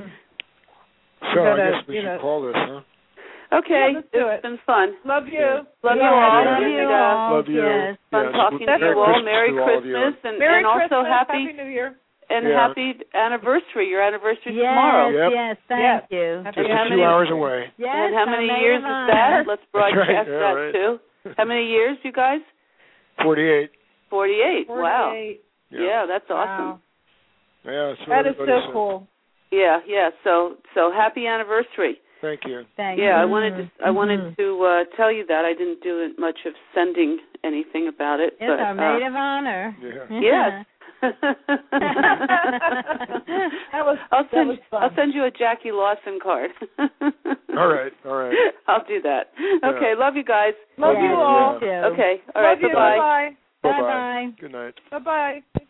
I guess we should call this, huh? Okay, it's been fun. Love you. Love you all. Love you. Yes. Fun talking to you all. Merry Christmas, and also Happy New Year. And happy anniversary. Your anniversary tomorrow. Yes, thank you. Just a few hours away. Yes, and how many years is that? Let's broadcast that too. How many years, you guys? 48. 48. Wow. Yeah, that's awesome. Wow. Yeah, that is so cool. Yeah. So happy anniversary. Thank you. Thank you. Yeah, I wanted to tell you that. I didn't do much of sending anything about it. It's our maid of honor. Yeah. Yes. I'll send you a Jackie Lawson card. All right. I'll do that. Okay, love you guys. Love you all. Okay, all right, bye-bye. Bye-bye. Good night. Bye-bye.